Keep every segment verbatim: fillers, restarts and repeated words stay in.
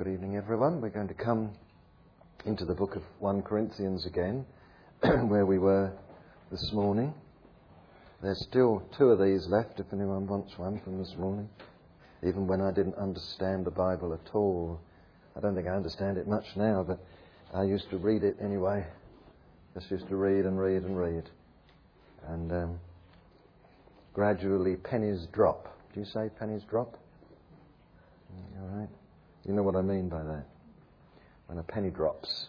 Good evening, everyone. We're going to come into the book of First Corinthians again, where we were this morning. There's still two of these left, if anyone wants one from this morning. Even when I didn't understand the Bible at all. I don't think I understand it much now, but I used to read it anyway. Just used to read and read and read. And um, gradually pennies drop. Do you say pennies drop? All right. You know what I mean by that. When a penny drops.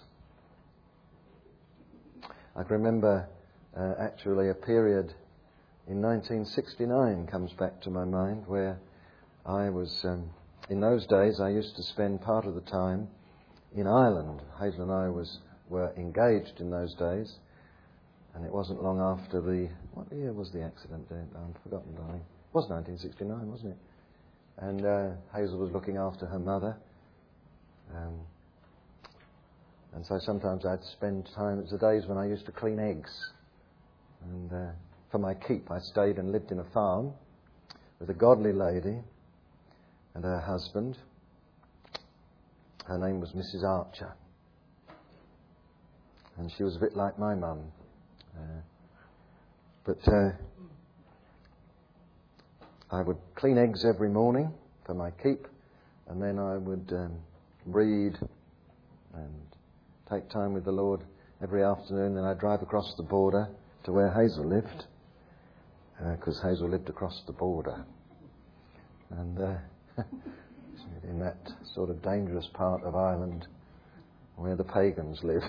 I can remember uh, actually a period in nineteen sixty-nine comes back to my mind where I was, um, in those days I used to spend part of the time in Ireland. Hazel and I was were engaged in those days, and it wasn't long after the, what year was the accident? I've forgotten, darling. It was nineteen sixty-nine, wasn't it? And uh, Hazel was looking after her mother. Um, and so sometimes I'd spend time, it was the days when I used to clean eggs. And uh, for my keep, I stayed and lived in a farm with a godly lady and her husband. Her name was Missus Archer. And she was a bit like my mum. Uh, but uh, I would clean eggs every morning for my keep, and then I would um, read and take time with the Lord every afternoon. Then I'd drive across the border to where Hazel lived, because uh, Hazel lived across the border. And uh, in that sort of dangerous part of Ireland where the pagans live.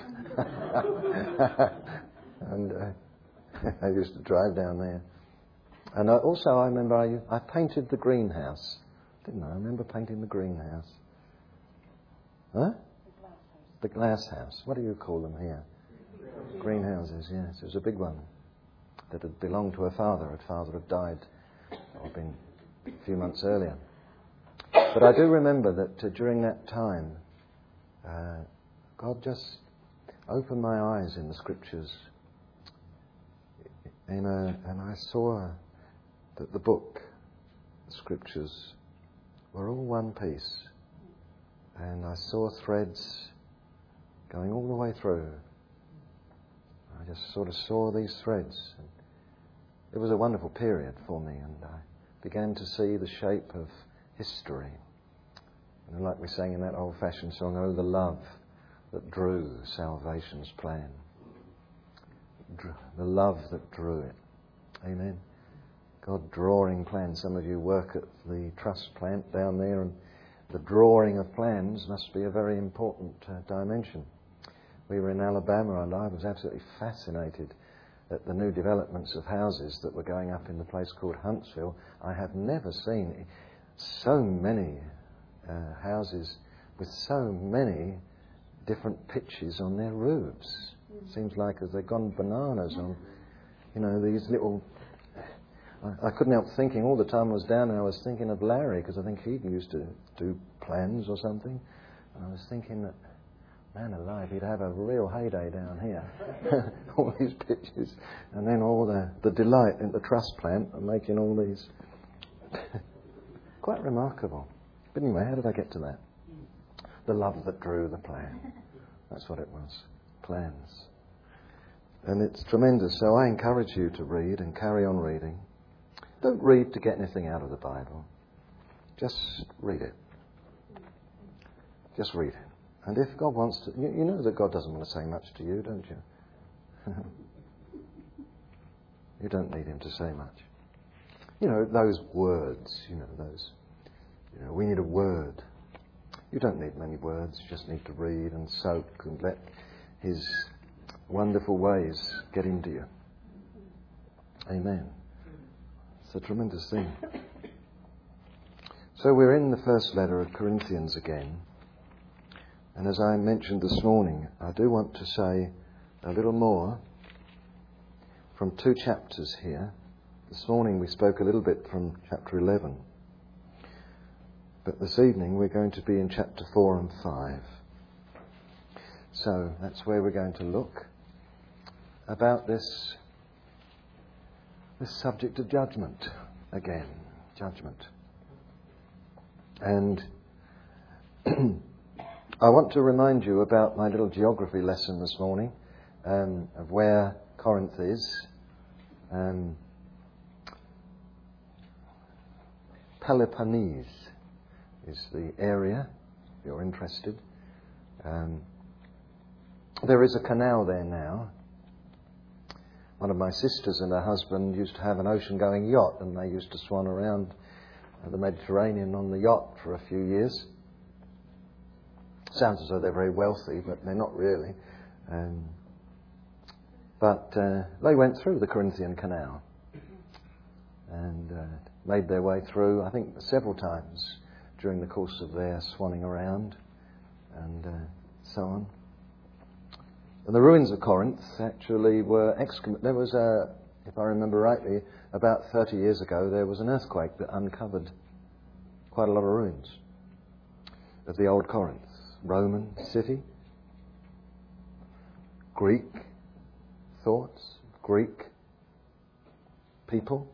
and uh, I used to drive down there. And I, also I remember I, I painted the greenhouse. Didn't I? I remember painting the greenhouse. Huh? The glass house. The glass house. What do you call them here? Greenhouses, yes. It was a big one that had belonged to her father. Her father had died, or been a few months earlier. But I do remember that uh, during that time, uh, God just opened my eyes in the Scriptures. In a, and I saw that the book, the Scriptures, were all one piece. And I saw threads going all the way through. I just sort of saw these threads. And it was a wonderful period for me, and I began to see the shape of history. And like we sang in that old-fashioned song, oh, the love that drew salvation's plan. The love that drew it. Amen. God drawing plans. Some of you work at the trust plant down there, and the drawing of plans must be a very important uh, dimension. We were in Alabama, and I was absolutely fascinated at the new developments of houses that were going up in the place called Huntsville. I have never seen so many uh, houses with so many different pitches on their roofs. It seems like as they've gone bananas on, you know, these little... I, I couldn't help thinking all the time I was down there, I was thinking of Larry, because I think he used to do plans or something. And I was thinking that, man alive, he'd have a real heyday down here. All these pitches. And then all the, the delight in the trust plant of making all these... Quite remarkable. But anyway, how did I get to that? The love that drew the plan. That's what it was. Plans. And it's tremendous. So I encourage you to read and carry on reading. Don't read to get anything out of the Bible. Just read it. Just read it. And if God wants to... You, you know that God doesn't want to say much to you, don't you? You don't need him to say much. You know, those words, you know, those... You know, we need a word. You don't need many words. You just need to read and soak and let his wonderful ways get into you. Amen. It's a tremendous thing. So we're in the first letter of Corinthians again. And as I mentioned this morning, I do want to say a little more from two chapters here. This morning we spoke a little bit from chapter eleven. But this evening we're going to be in chapter four and five. So that's where we're going to look about this, this subject of judgment again. Judgment. And I want to remind you about my little geography lesson this morning, um, of where Corinth is. Um, Peloponnese is the area, if you're interested. Um, there is a canal there now. One of my sisters and her husband used to have an ocean-going yacht, and they used to swan around the Mediterranean on the yacht for a few years. Sounds as though they're very wealthy, but they're not really. Um, but uh, they went through the Corinthian Canal and uh, made their way through, I think, several times during the course of their swanning around and uh, so on. And the ruins of Corinth actually were excavated. There was, a, if I remember rightly, about thirty years ago, there was an earthquake that uncovered quite a lot of ruins of the old Corinth. Roman city, Greek thoughts, Greek people,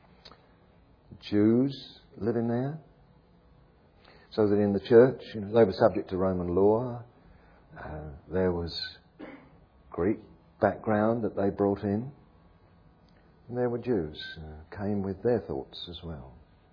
Jews living there. So that in the church, you know, they were subject to Roman law. Uh, there was Greek background that they brought in. And there were Jews who came with their thoughts as well.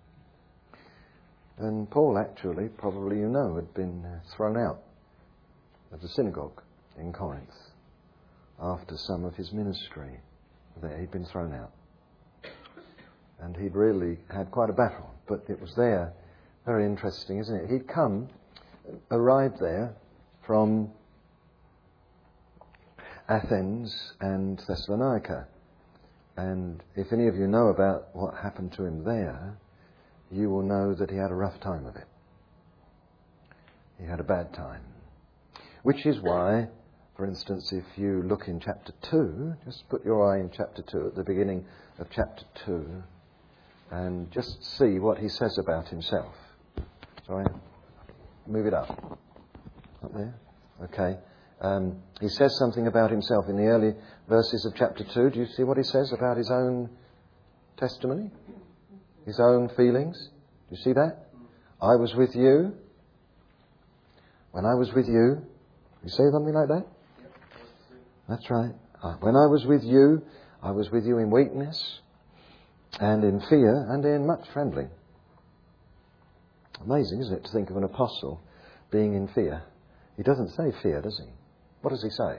And Paul actually, probably you know, had been thrown out of the synagogue in Corinth after some of his ministry there. He'd been thrown out. And he'd really had quite a battle. But it was there. Very interesting, isn't it? He'd come, arrived there from Athens and Thessalonica. And if any of you know about what happened to him there, you will know that he had a rough time of it. He had a bad time. Which is why, for instance, if you look in chapter two, just put your eye in chapter two, at the beginning of chapter two, and just see what he says about himself. Sorry, move it up. Up there? Okay. Um, he says something about himself in the early verses of chapter two. Do you see what he says about his own testimony? His own feelings? Do you see that? I was with you. When I was with you. You say something like that? That's right. When I was with you, I was with you in weakness and in fear and in much trembling. Amazing, isn't it, to think of an apostle being in fear? He doesn't say fear, does he? What does he say?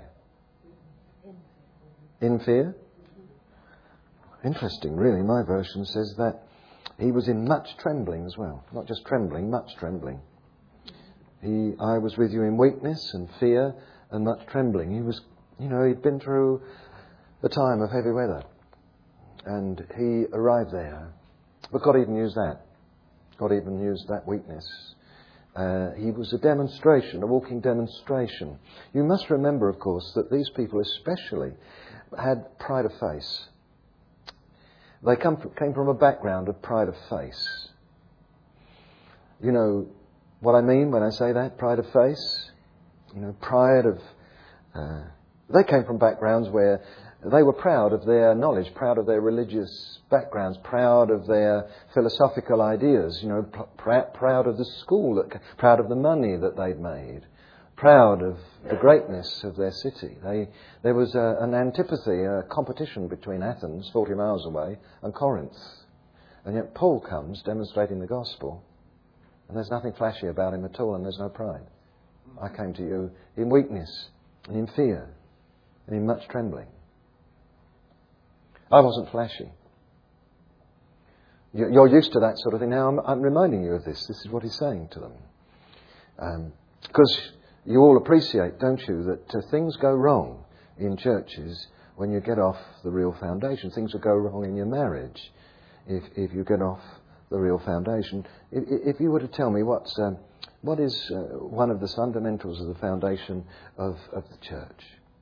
In fear? Interesting, really. My version says that he was in much trembling as well. Not just trembling, much trembling. He, I was with you in weakness and fear and much trembling. He was, you know, he'd been through a time of heavy weather. And he arrived there. But God even used that. God even used that weakness. Uh, he was a demonstration, a walking demonstration. You must remember, of course, that these people especially had pride of face. They come from, came from a background of pride of face. You know what I mean when I say that, pride of face? You know, pride of... Uh, they came from backgrounds where they were proud of their knowledge, proud of their religious backgrounds, proud of their philosophical ideas, you know, pr- proud of the school, that, proud of the money that they'd made, proud of the greatness of their city. They, there was a, an antipathy, a competition between Athens, forty miles away, and Corinth. And yet Paul comes demonstrating the gospel, and there's nothing flashy about him at all, and there's no pride. I came to you in weakness, and in fear, and in much trembling. I wasn't flashy. You're used to that sort of thing. Now I'm, I'm reminding you of this. This is what he's saying to them. Because um, you all appreciate, don't you, that uh, things go wrong in churches when you get off the real foundation. Things will go wrong in your marriage if, if you get off the real foundation. If, if you were to tell me what's, um, what is uh, one of the fundamentals of the foundation of, of the church?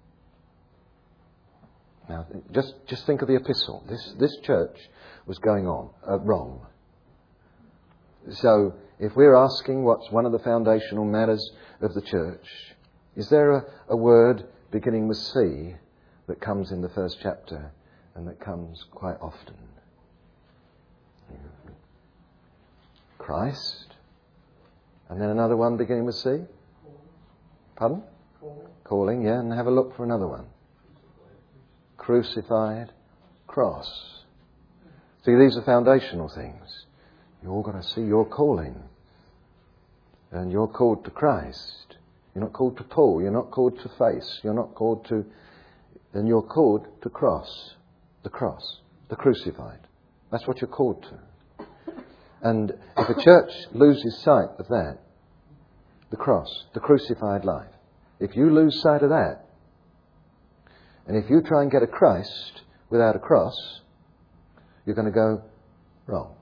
Now, just just think of the epistle. This this church was going on uh, wrong. So, if we're asking what's one of the foundational matters of the church, is there a, a word beginning with C that comes in the first chapter and that comes quite often? Christ. And then another one beginning with C? Pardon? Calling. Calling, yeah, and have a look for another one. Crucified, cross. See, these are foundational things. You've all got to see your calling. And you're called to Christ. You're not called to Paul. You're not called to face. You're not called to... And you're called to cross. The cross. The crucified. That's what you're called to. And if a church loses sight of that, the cross, the crucified life, if you lose sight of that, and if you try and get a Christ without a cross, you're going to go wrong.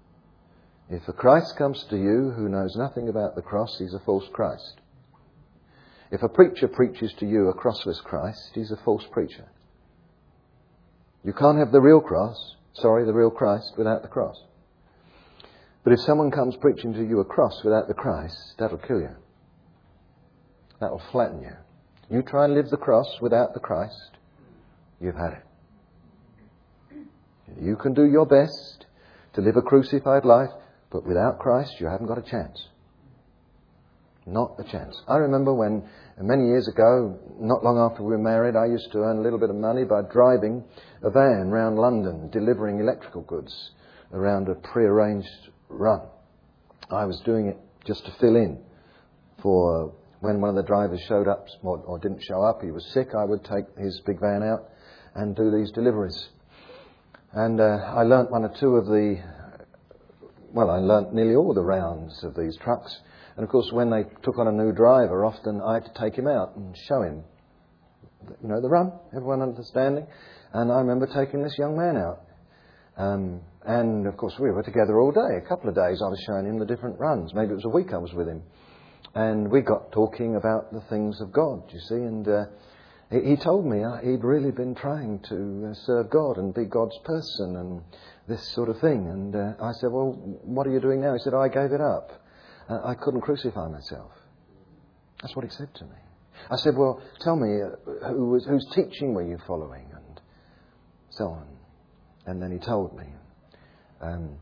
If a Christ comes to you who knows nothing about the cross, he's a false Christ. If a preacher preaches to you a crossless Christ, he's a false preacher. You can't have the real cross, sorry, the real Christ without the cross. But if someone comes preaching to you a cross without the Christ, that'll kill you. That'll flatten you. You try and live the cross without the Christ, you've had it. You can do your best to live a crucified life, but without Christ, you haven't got a chance. Not a chance. I remember when, many years ago, not long after we were married, I used to earn a little bit of money by driving a van around London, delivering electrical goods around a pre-arranged run. I was doing it just to fill in for when one of the drivers showed up or, or didn't show up, he was sick, I would take his big van out and do these deliveries. And uh, I learnt one or two of the, well, I learnt nearly all the rounds of these trucks. And of course, when they took on a new driver, often I had to take him out and show him, you know, the run, everyone understanding. And I remember taking this young man out. Um, and of course, we were together all day. A couple of days I was showing him the different runs. Maybe it was a week I was with him. And we got talking about the things of God, you see. And uh, he, he told me uh, he'd really been trying to uh, serve God and be God's person and this sort of thing. And uh, I said, well, what are you doing now? He said, oh, I gave it up. Uh, I couldn't crucify myself. That's what he said to me. I said, well, tell me, uh, who was, whose teaching were you following? And so on. And then he told me. Um,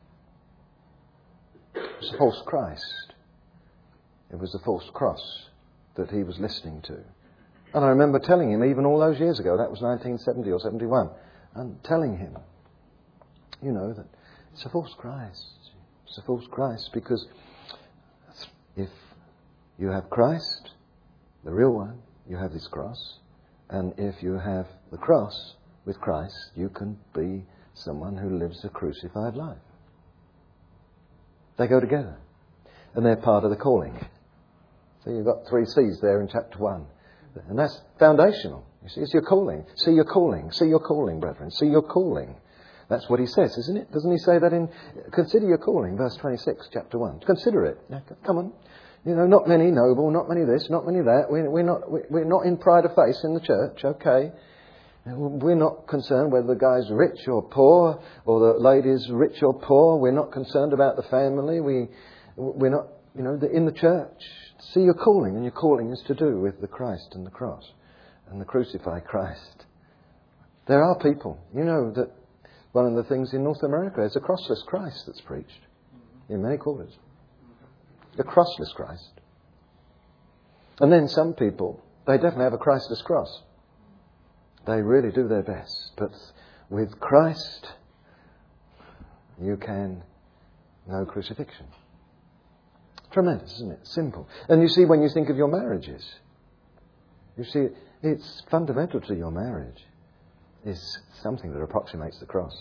it was a false Christ. It was a false cross that he was listening to. And I remember telling him, even all those years ago, that was nineteen seventy or seventy-one, and telling him, you know, that it's a false Christ. It's a false Christ because if you have Christ, the real one, you have this cross. And if you have the cross with Christ, you can be someone who lives a crucified life. They go together. And they're part of the calling. So you've got three C's there in chapter one. And that's foundational. You see, it's your calling. See your calling. See your calling, brethren. See your calling. That's what he says, isn't it? Doesn't he say that in... Consider your calling, verse twenty-six, chapter one. Consider it. Come on. You know, not many noble, not many this, not many that. We, we're not we're not in pride of face in the church, okay. We're not concerned whether the guy's rich or poor, or the lady's rich or poor. We're not concerned about the family. We, we're not, you know, in the church. See your calling, and your calling is to do with the Christ and the cross and the crucified Christ. There are people, you know, that one of the things in North America is a crossless Christ that's preached in many quarters. The crossless Christ. And then some people, they definitely have a Christless cross. They really do their best. But with Christ, you can know crucifixion. Tremendous, isn't it? Simple. And you see, when you think of your marriages, you see, it's fundamental to your marriage is something that approximates the cross.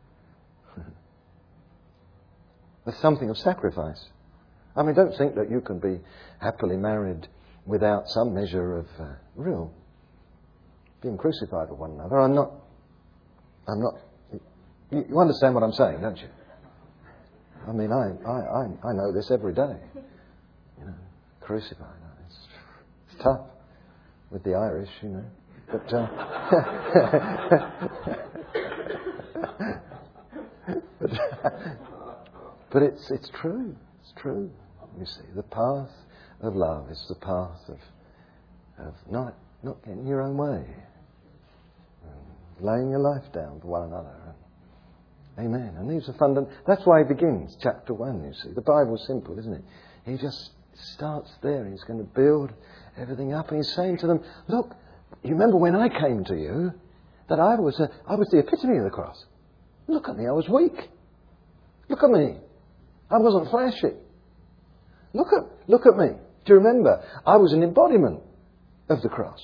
There's something of sacrifice. I mean, don't think that you can be happily married without some measure of uh, real being crucified with one another. I'm not, I'm not, you, you understand what I'm saying, don't you? I mean, I, I, I, I know this every day. You know, crucified. It's, it's tough with the Irish, you know. But, uh, but, but it's, it's true. It's true. You see, the path of love is the path of, of not, not getting your own way. Laying your life down for one another. Amen. And these are fundamental. That's why he begins chapter one, you see. The Bible's simple, isn't it? He just starts there. He's going to build everything up. And he's saying to them, look, you remember when I came to you, that I was a, I was the epitome of the cross. Look at me, I was weak. Look at me. I wasn't flashy. Look at, look at me. Do you remember? I was an embodiment of the cross.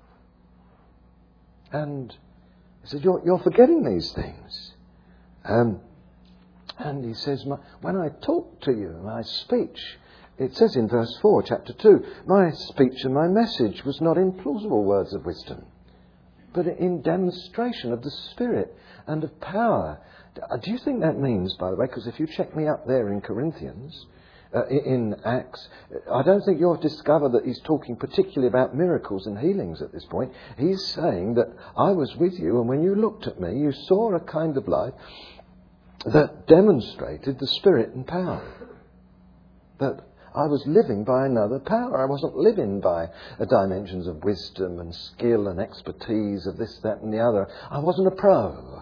And he said, you're, you're forgetting these things. Um, and he says, my, when I talk to you, my speech, it says in verse four, chapter two, my speech and my message was not in plausible words of wisdom, but in demonstration of the Spirit and of power. Do you think that means, by the way, because if you check me up there in Corinthians, uh, in Acts, I don't think you'll discover that he's talking particularly about miracles and healings at this point. He's saying that I was with you, and when you looked at me, you saw a kind of life that demonstrated the Spirit and power. That I was living by another power. I wasn't living by the dimensions of wisdom and skill and expertise of this, that and the other. I wasn't a pro.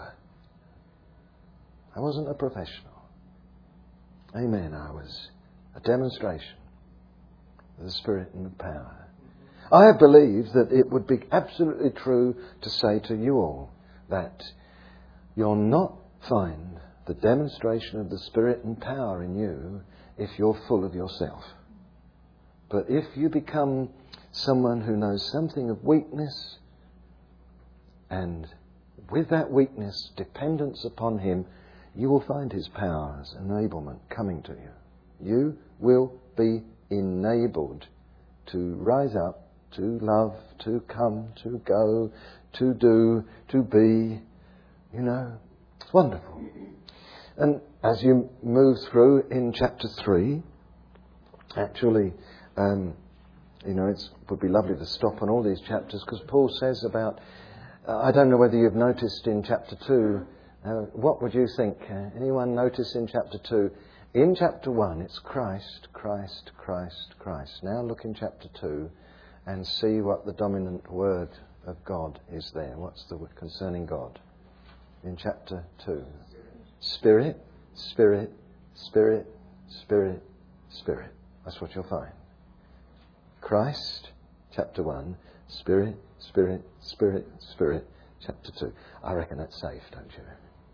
I wasn't a professional. Amen. I was a demonstration of the Spirit and the power. I have believed that it would be absolutely true to say to you all that you'll not find the demonstration of the Spirit and power in you if you're full of yourself. But if you become someone who knows something of weakness, and with that weakness, dependence upon Him, you will find His powers, enablement coming to you. You will be enabled to rise up, to love, to come, to go, to do, to be. You know, it's wonderful. And as you move through in chapter three, actually, um, you know, it would be lovely to stop on all these chapters, because Paul says about, uh, I don't know whether you've noticed in chapter two, uh, what would you think? Uh, anyone notice in chapter two? In chapter one, it's Christ, Christ, Christ, Christ. Now look in chapter two and see what the dominant word of God is there. What's the word concerning God? In chapter two. Spirit, Spirit, Spirit, Spirit, Spirit. That's what you'll find. Christ, chapter one, Spirit, Spirit, Spirit, Spirit, chapter two. I reckon that's safe, don't you?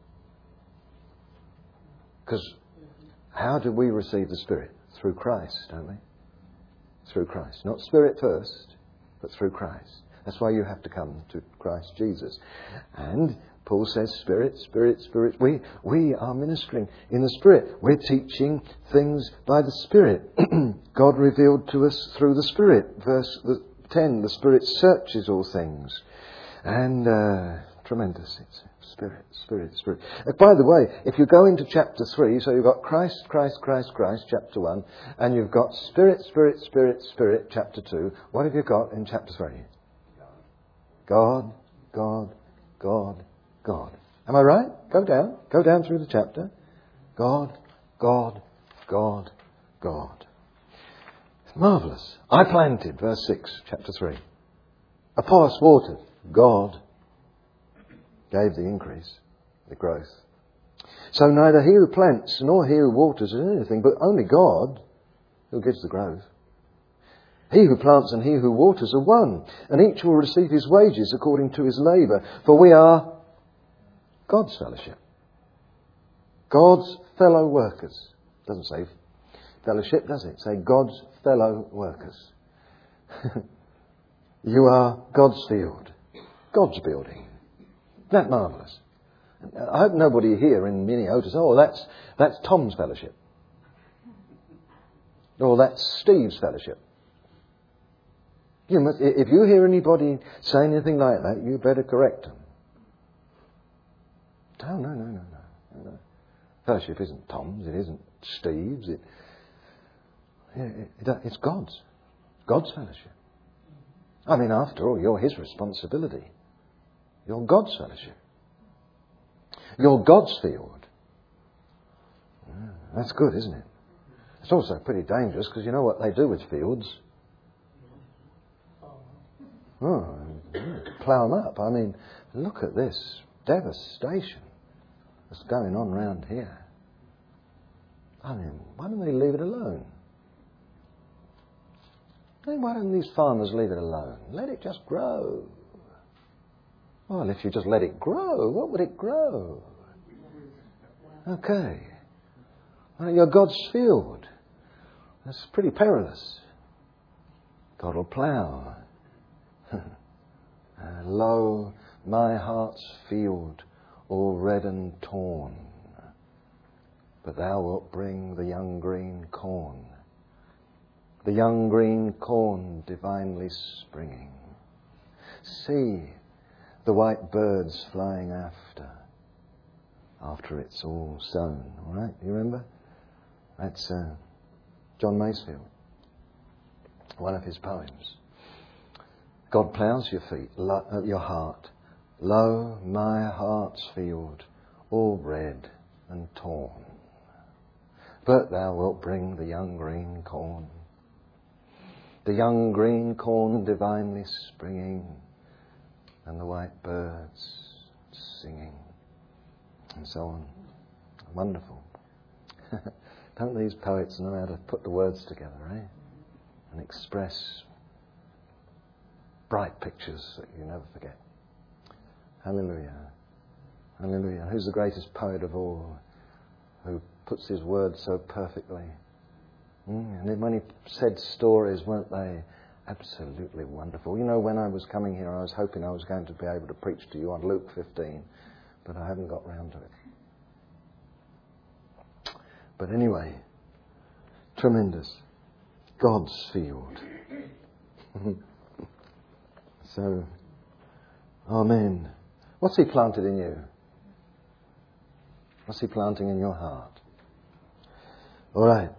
Because how do we receive the Spirit? Through Christ, don't we? Through Christ. Not Spirit first, but through Christ. That's why you have to come to Christ Jesus. And Paul says, Spirit, Spirit, Spirit. We we are ministering in the Spirit. We're teaching things by the Spirit. God revealed to us through the Spirit. Verse ten, the Spirit searches all things. And uh, tremendous. It's Spirit, Spirit, Spirit. Uh, by the way, if you go into chapter three, so you've got Christ, Christ, Christ, Christ, chapter one, and you've got Spirit, Spirit, Spirit, Spirit, chapter two. What have you got in chapter three? God, God, God, God. Am I right? Go down. Go down through the chapter. God, God, God, God. It's marvellous. I planted, verse six, chapter three. Apollos watered. God gave the increase, the growth. So neither he who plants nor he who waters is anything, but only God who gives the growth. He who plants and he who waters are one, and each will receive his wages according to his labour. For we are God's fellowship. God's fellow workers. Doesn't say fellowship, does it? Say God's fellow workers. You are God's field. God's building. Isn't that marvellous? I hope nobody here in Minneota says, oh, that's, that's Tom's fellowship. Or that's Steve's fellowship. You must, if you hear anybody say anything like that, you better correct them. No, no, no, no, no. no. Fellowship isn't Tom's, it isn't Steve's, it, it, it, it's God's. God's fellowship. I mean, after all, you're His responsibility. You're God's fellowship. You're God's field. That's good, isn't it? It's also pretty dangerous, because you know what they do with fields? Oh, plough them up. I mean, look at this devastation that's going on round here. I mean, why don't they leave it alone? Then why don't these farmers leave it alone? Let it just grow. Well, if you just let it grow, what would it grow? Okay. Well, you're God's field. That's pretty perilous. God will plough. Lo, my heart's field, all red and torn. But thou wilt bring the young green corn. The young green corn divinely springing. See the white birds flying after, after it's all sown. All right, you remember? That's uh, John Masefield, one of his poems. God ploughs your feet, lo- uh, your heart. Lo, my heart's field, all red and torn. But thou wilt bring the young green corn. The young green corn divinely springing, and the white birds singing, and so on. Wonderful. Don't these poets know how to put the words together, eh? And express bright pictures that you never forget. Hallelujah. Hallelujah. Who's the greatest poet of all? Who puts his words so perfectly? Mm, and then when he said stories, weren't they absolutely wonderful? You know, when I was coming here, I was hoping I was going to be able to preach to you on Luke fifteen, but I haven't got round to it. But anyway, tremendous. God's field. So, amen. What's he planted in you? What's he planting in your heart? All right.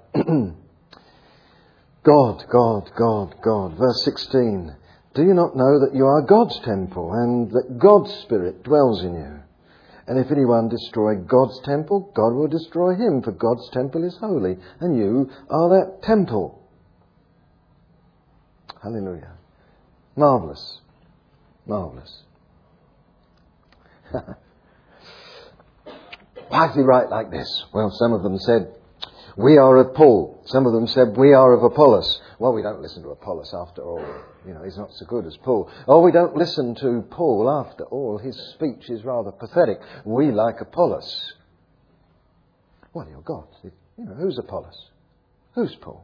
God, God, God, God. Verse sixteen. Do you not know that you are God's temple and that God's Spirit dwells in you? And if anyone destroy God's temple, God will destroy him, for God's temple is holy, and you are that temple. Hallelujah. Marvellous. Marvellous. Why did he write like this? Well, some of them said, we are of Paul. Some of them said, we are of Apollos. Well, we don't listen to Apollos after all. You know, he's not so good as Paul. Oh, we don't listen to Paul after all. His speech is rather pathetic. We like Apollos. Well, you're God. You know, who's Apollos? Who's Paul?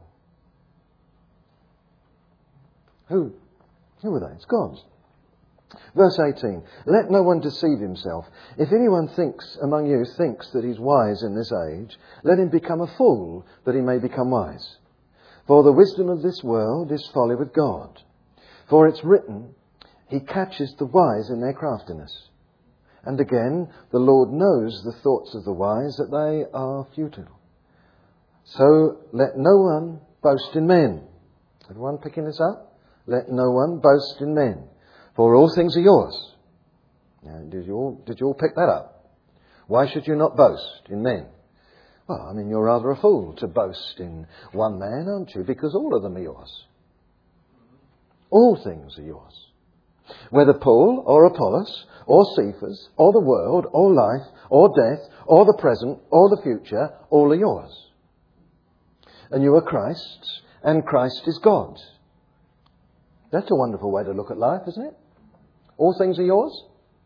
Who? Who are they? It's God's. Verse eighteen. Let no one deceive himself. If anyone thinks among you thinks that he's wise in this age, let him become a fool, that he may become wise. For the wisdom of this world is folly with God. For it's written, he catches the wise in their craftiness. And again, the Lord knows the thoughts of the wise, that they are futile. So let no one boast in men. Everyone picking this up? Let no one boast in men. For all things are yours. Now, did you all, did you all pick that up? Why should you not boast in men? Well, I mean, you're rather a fool to boast in one man, aren't you? Because all of them are yours. All things are yours. Whether Paul or Apollos or Cephas or the world or life or death or the present or the future, all are yours. And you are Christ's, and Christ is God's. That's a wonderful way to look at life, isn't it? All things are yours.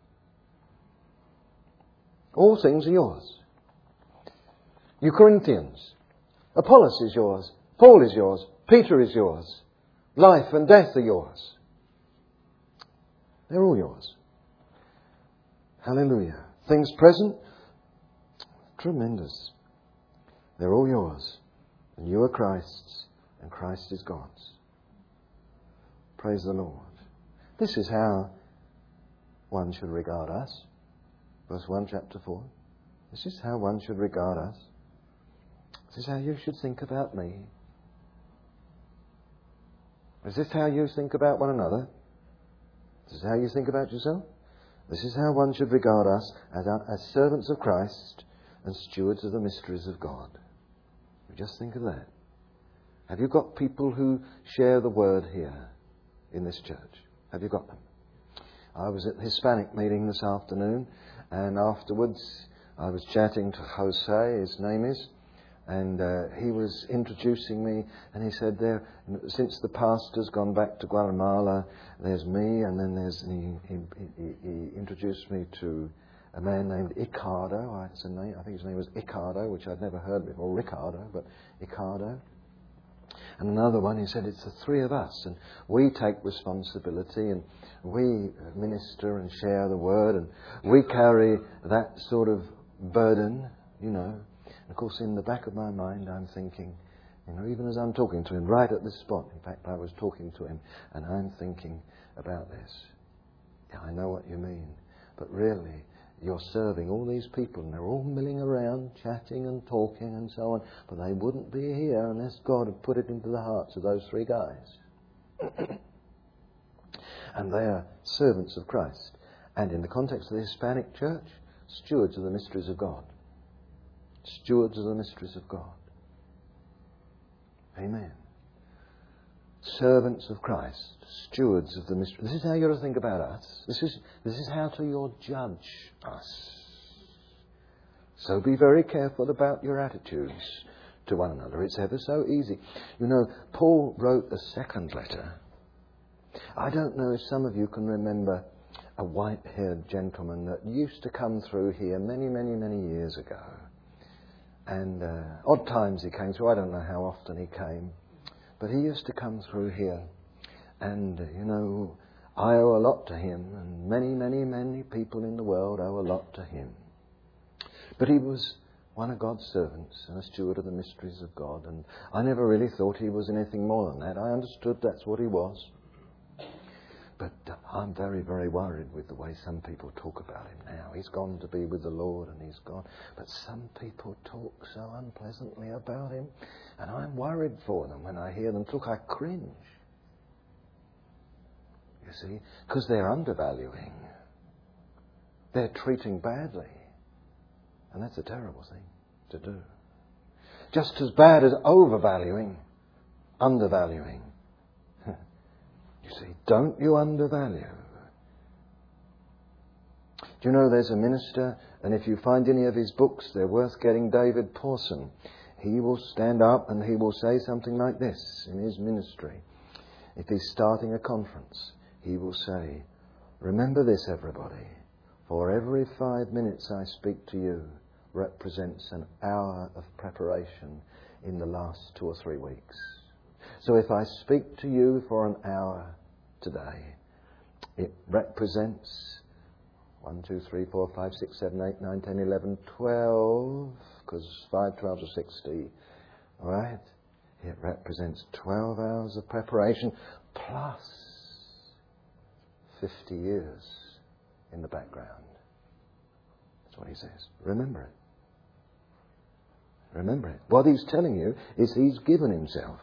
All things are yours. You Corinthians, Apollos is yours, Paul is yours, Peter is yours, life and death are yours. They're all yours. Hallelujah. Things present, tremendous. They're all yours. And you are Christ's, and Christ is God's. Praise the Lord. This is how one should regard us. Verse one, chapter four. This is how one should regard us. This is how you should think about me. Is this how you think about one another? This is how you think about yourself? This is how one should regard us as, as servants of Christ and stewards of the mysteries of God. Just think of that. Have you got people who share the word here in this church? Have you got them? I was at the Hispanic meeting this afternoon, and afterwards I was chatting to Jose, his name is, And uh, he was introducing me, and he said, "There, since the pastor's gone back to Guatemala, there's me, and then there's." And he, he, he introduced me to a man named Icardo. It's a name, I think his name was Icardo, which I'd never heard before, Ricardo, but Icardo. And another one, he said, "It's the three of us, and we take responsibility, and we minister and share the word, and we carry that sort of burden, you know." Of course, in the back of my mind, I'm thinking, you know, even as I'm talking to him, right at this spot, in fact, I was talking to him, and I'm thinking about this. Yeah, I know what you mean, but really, you're serving all these people, and they're all milling around, chatting and talking and so on, but they wouldn't be here unless God had put it into the hearts of those three guys. And they are servants of Christ. And in the context of the Hispanic church, stewards of the mysteries of God. Stewards of the mysteries of God. Amen. Servants of Christ, stewards of the mysteries. This is how you're to think about us. This is this is how to you'll judge us. So be very careful about your attitudes to one another. It's ever so easy. You know, Paul wrote a second letter. I don't know if some of you can remember a white-haired gentleman that used to come through here many, many, many years ago. And uh, odd times he came through. I don't know how often he came. But he used to come through here. And, uh, you know, I owe a lot to him. And many, many, many people in the world owe a lot to him. But he was one of God's servants and a steward of the mysteries of God. And I never really thought he was anything more than that. I understood that's what he was. But uh, I'm very, very worried with the way some people talk about him now. He's gone to be with the Lord and he's gone. But some people talk so unpleasantly about him. And I'm worried for them when I hear them talk. I cringe. You see? Because they're undervaluing. They're treating badly. And that's a terrible thing to do. Just as bad as overvaluing, undervaluing. You see, don't you undervalue. Do you know there's a minister, and if you find any of his books, they're worth getting, David Pawson. He will stand up and he will say something like this in his ministry. If he's starting a conference, he will say, "Remember this, everybody. For every five minutes I speak to you represents an hour of preparation in the last two or three weeks. So if I speak to you for an hour today, it represents one, two, three, four, five, six, seven, eight, nine, ten, eleven, twelve, because five twelves are sixty, all right? It represents twelve hours of preparation plus fifty years in the background." That's what he says. Remember it. Remember it. What he's telling you is he's given himself.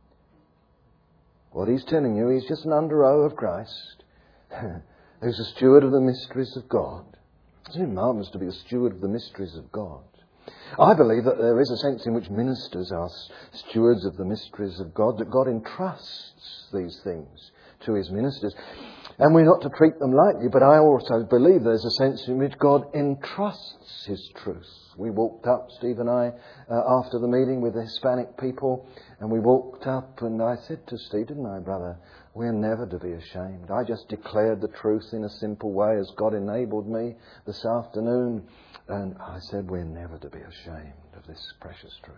What he's telling you, he's just an under-owe of Christ. He's a steward of the mysteries of God. Isn't it marvellous to be a steward of the mysteries of God? I believe that there is a sense in which ministers are stewards of the mysteries of God, that God entrusts these things to his ministers. And we're not to treat them lightly, but I also believe there's a sense in which God entrusts his truth. We walked up, Steve and I, uh, after the meeting with the Hispanic people, and we walked up and I said to Steve, didn't I, brother, we're never to be ashamed. I just declared the truth in a simple way as God enabled me this afternoon. And I said, we're never to be ashamed of this precious truth.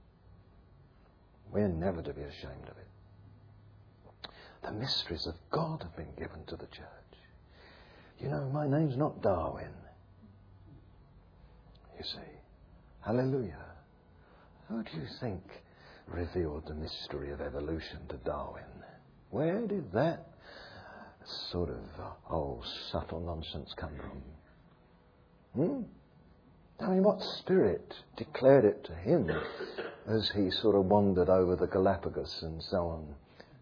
We're never to be ashamed of it. The mysteries of God have been given to the church. You know, my name's not Darwin. You see. Hallelujah. Who do you think revealed the mystery of evolution to Darwin? Where did that sort of uh, oh, subtle nonsense come from? Hmm? I mean, what spirit declared it to him as he sort of wandered over the Galapagos and so on?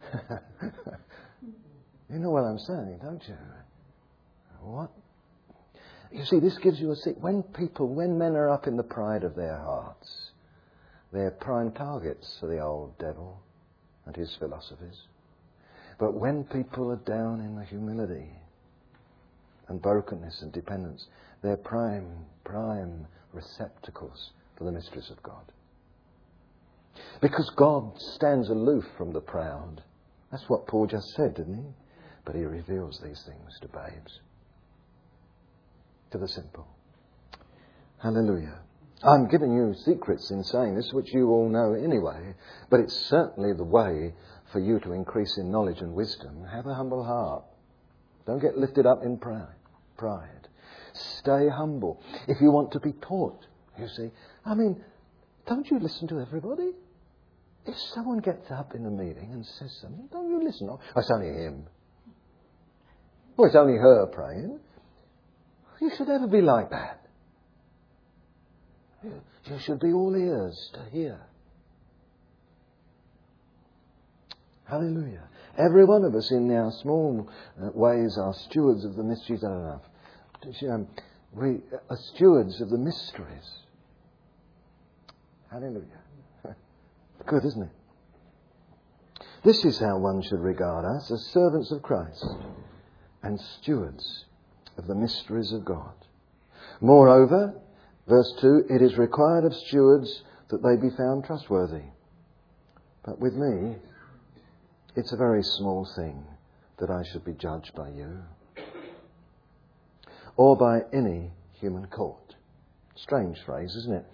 You know what I'm saying, don't you? What? You see, this gives you a see. When people, when men are up in the pride of their hearts, they're prime targets for the old devil and his philosophies. But when people are down in the humility and brokenness and dependence, they're prime, prime receptacles for the mysteries of God. Because God stands aloof from the proud. That's what Paul just said, didn't he? But he reveals these things to babes. To the simple. Hallelujah. I'm giving you secrets in saying this, which you all know anyway, but it's certainly the way for you to increase in knowledge and wisdom. Have a humble heart. Don't get lifted up in pride. Pride. Stay humble. If you want to be taught, you see, I mean, don't you listen to everybody? If someone gets up in a meeting and says something, don't you listen? Oh, it's only him. Well, it's only her praying. You should never be like that. You should be all ears to hear. Hallelujah. Every one of us in our small ways are stewards of the mysteries. I don't know. Um, we are stewards of the mysteries. Hallelujah. Good, isn't it? This is how one should regard us, as servants of Christ and stewards of the mysteries of God. Moreover, verse two, it is required of stewards that they be found trustworthy. But with me, it's a very small thing that I should be judged by you or by any human court. Strange phrase, isn't it?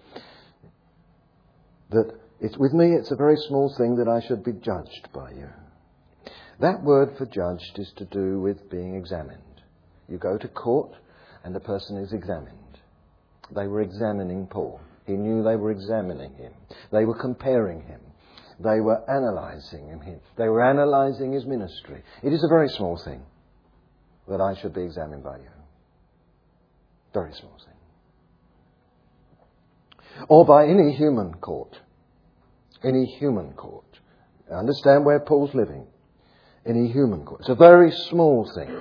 That it's, with me, it's a very small thing that I should be judged by you. That word for judged is to do with being examined. You go to court and the person is examined. They were examining Paul. He knew they were examining him. They were comparing him. They were analysing him. They were analysing his ministry. It is a very small thing that I should be examined by you. Very small thing. Or by any human court. Any human court. Understand where Paul's living. Any human court. It's a very small thing.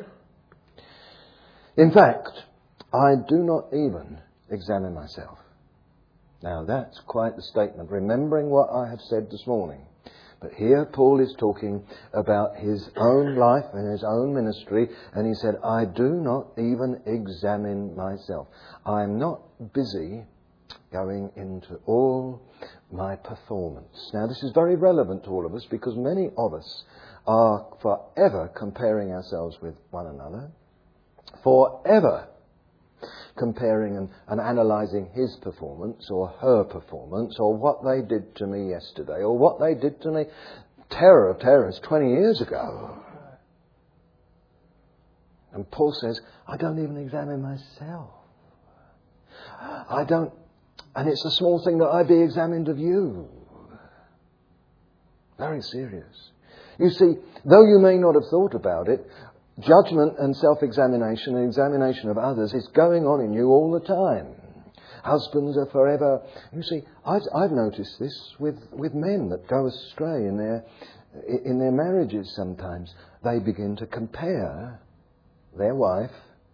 In fact, I do not even examine myself. Now that's quite the statement, remembering what I have said this morning. But here Paul is talking about his own life and his own ministry, and he said, I do not even examine myself. I'm not busy going into all my performance. Now this is very relevant to all of us, because many of us are forever comparing ourselves with one another, forever comparing and, and analysing his performance or her performance or what they did to me yesterday or what they did to me, terror of terrors, twenty years ago. And Paul says, I don't even examine myself. I don't, and it's a small thing that I be examined of you. Very serious. You see, though you may not have thought about it, judgment and self-examination and examination of others is going on in you all the time. Husbands are forever... You see, I've, I've noticed this with, with men that go astray in their, in their marriages sometimes. They begin to compare their wife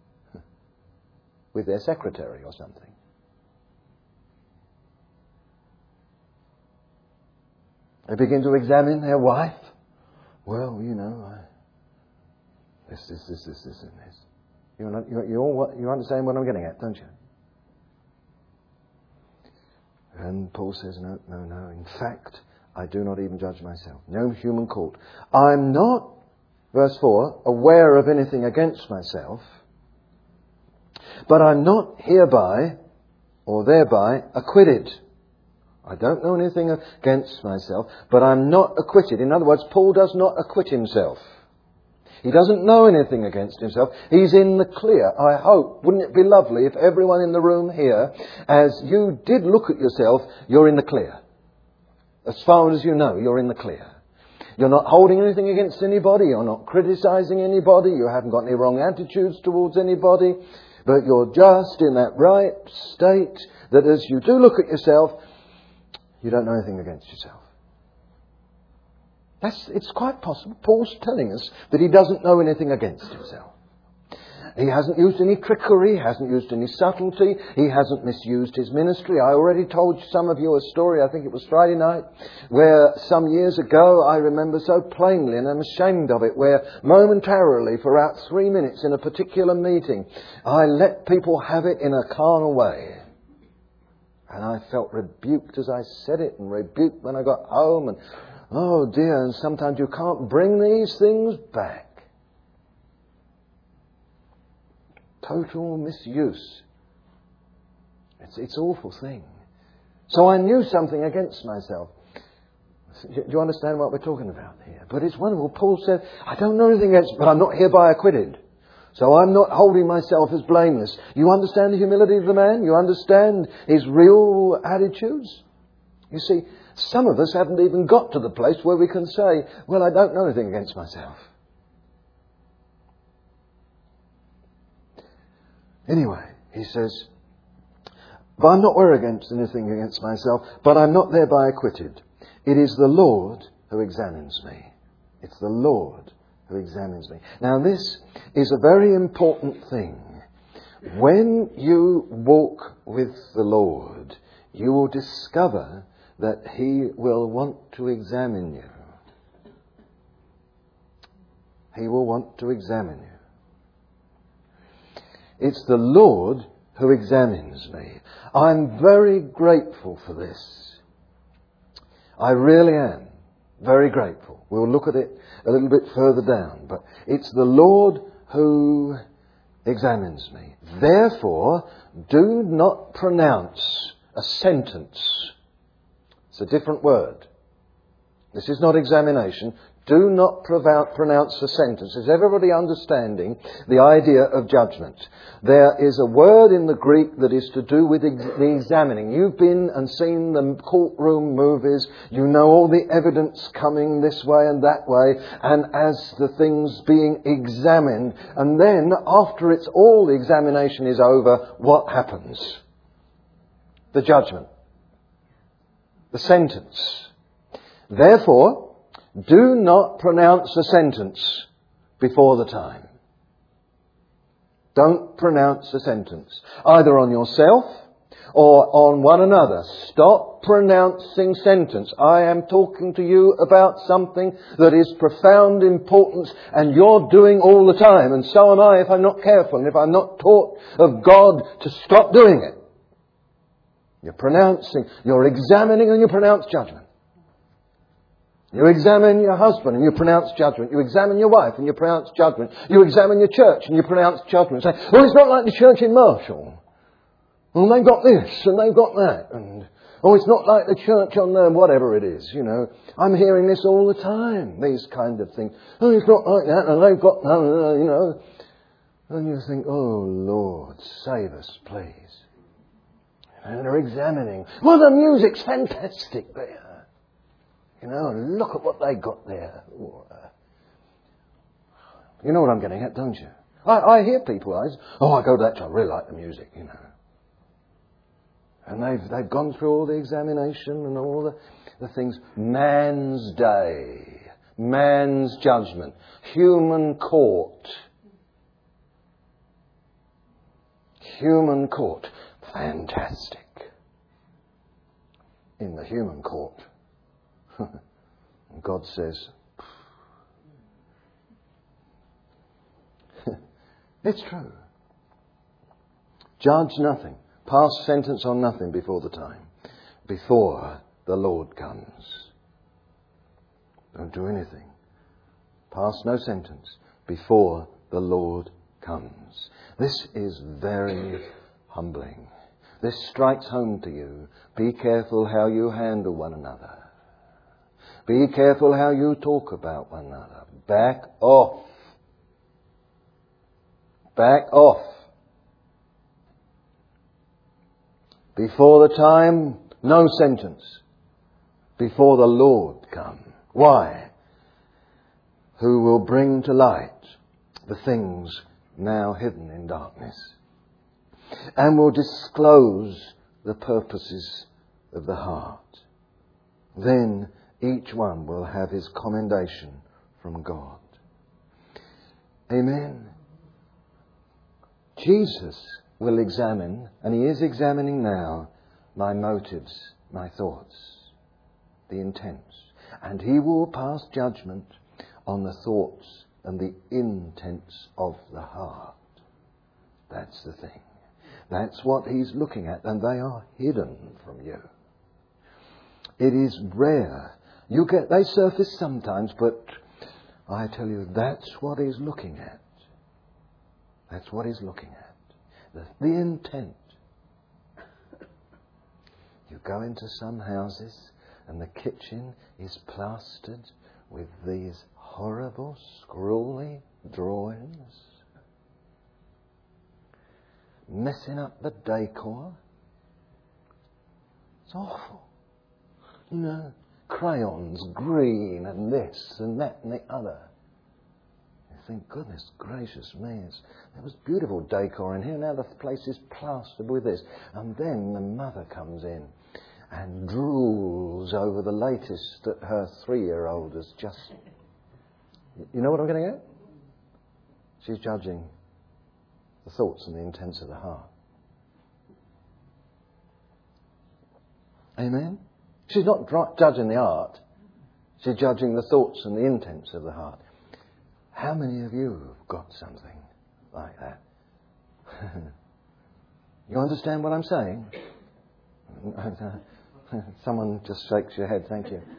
with their secretary or something. They begin to examine their wife. Well, you know... I, This, this, this, this, this, and this. You, you, you, all, you understand what I'm getting at, don't you? And Paul says, no, no, no. In fact, I do not even judge myself. No human court. I'm not, verse four, aware of anything against myself, but I'm not hereby or thereby acquitted. I don't know anything against myself, but I'm not acquitted. In other words, Paul does not acquit himself. He doesn't know anything against himself. He's in the clear. I hope, wouldn't it be lovely if everyone in the room here, as you did look at yourself, you're in the clear. As far as you know, you're in the clear. You're not holding anything against anybody. You're not criticising anybody. You haven't got any wrong attitudes towards anybody. But you're just in that right state that as you do look at yourself, you don't know anything against yourself. That's, it's quite possible. Paul's telling us that he doesn't know anything against himself. He hasn't used any trickery, he hasn't used any subtlety, he hasn't misused his ministry. I already told some of you a story, I think it was Friday night, where some years ago, I remember so plainly, and I'm ashamed of it, where momentarily, for about three minutes in a particular meeting, I let people have it in a carnal way. And I felt rebuked as I said it, and rebuked when I got home, and oh dear, and sometimes you can't bring these things back. Total misuse. It's it's an awful thing. So I knew something against myself. Do you understand what we're talking about here? But it's wonderful. Paul said, I don't know anything against, but I'm not hereby acquitted. So I'm not holding myself as blameless. You understand the humility of the man? You understand his real attitudes? You see, some of us haven't even got to the place where we can say, well, I don't know anything against myself. Anyway, he says, but I'm not worried against anything against myself, but I'm not thereby acquitted. It is the Lord who examines me. It's the Lord who examines me. Now this is a very important thing. When you walk with the Lord, you will discover that He will want to examine you. He will want to examine you. It's the Lord who examines me. I'm very grateful for this. I really am very grateful. We'll look at it a little bit further down. But it's the Lord who examines me. Therefore, do not pronounce a sentence. It's a different word. This is not examination. Do not pronounce a sentence. Is everybody understanding the idea of judgment? There is a word in the Greek that is to do with ex- the examining. You've been and seen the courtroom movies. You know all the evidence coming this way and that way. And as the things being examined. And then after it's all the examination is over, what happens? The judgment. The sentence. Therefore, do not pronounce a sentence before the time. Don't pronounce a sentence, either on yourself or on one another. Stop pronouncing sentence. I am talking to you about something that is profound importance and you're doing all the time. And so am I if I'm not careful and if I'm not taught of God to stop doing it. You're pronouncing, you're examining and you pronounce judgment. You examine your husband and you pronounce judgment. You examine your wife and you pronounce judgment. You examine your church and you pronounce judgment. Say, well, it's not like the church in Marshall. Well, they've got this and they've got that. And, oh, it's not like the church on there, whatever it is, you know. I'm hearing this all the time, these kind of things. Oh, it's not like that and they've got, uh, you know. And you think, oh, Lord, save us, please. And they're examining. Well, the music's fantastic there. You know, look at what they got there. You know what I'm getting at, don't you? I, I hear people, I, oh, I go to that church, I really like the music, you know. And they've they've gone through all the examination and all the, the things. Man's day, man's judgment, human court. Human court. Fantastic. In the human court. God says, it's true. Judge nothing. Pass sentence on nothing before the time. Before the Lord comes. Don't do anything. Pass no sentence before the Lord comes. This is very humbling. This strikes home to you. Be careful how you handle one another. Be careful how you talk about one another. Back off. Back off. Before the time, no sentence. Before the Lord come. Why? Who will bring to light the things now hidden in darkness. And will disclose the purposes of the heart. Then each one will have his commendation from God. Amen. Jesus will examine, and He is examining now, my motives, my thoughts, the intents. And He will pass judgment on the thoughts and the intents of the heart. That's the thing. That's what he's looking at, and they are hidden from you. It is rare. You get, they surface sometimes, but I tell you, that's what he's looking at. That's what he's looking at. The, the intent. You go into some houses and the kitchen is plastered with these horrible, scrawly drawings, messing up the decor. It's awful. You know, crayons, green and this and that and the other. You think, goodness gracious me, it's, there was beautiful decor in here, now the place is plastered with this. And then the mother comes in and drools over the latest that her three-year-old has just... You know what I'm getting at? She's judging the thoughts and the intents of the heart. Amen? She's not dr- judging the art. She's judging the thoughts and the intents of the heart. How many of you have got something like that? You understand what I'm saying? Someone just shakes your head, thank you.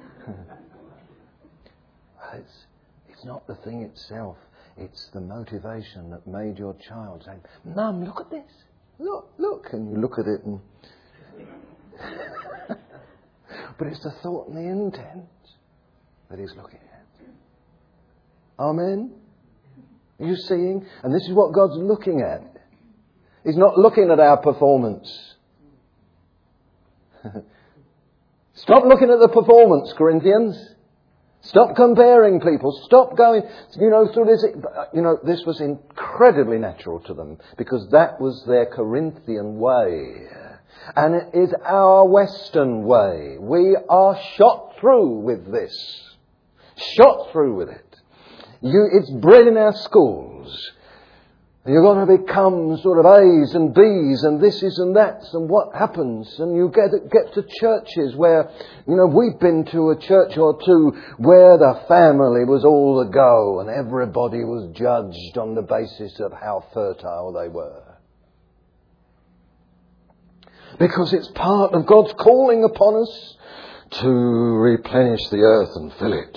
It's, it's not the thing itself. It's the motivation that made your child say, Mum, look at this. Look, look. And you look at it and... But it's the thought and the intent that he's looking at. Amen? Are you seeing? And this is what God's looking at. He's not looking at our performance. Stop looking at the performance, Corinthians. Stop comparing people. Stop going, you know, through this. You know, this was incredibly natural to them because that was their Corinthian way. And it is our Western way. We are shot through with this. Shot through with it. You, it's bred in our schools. You're going to become sort of A's and B's and this is and that's and what happens. And you get get to churches where, you know, we've been to a church or two where the family was all the go and everybody was judged on the basis of how fertile they were. Because it's part of God's calling upon us to replenish the earth and fill it.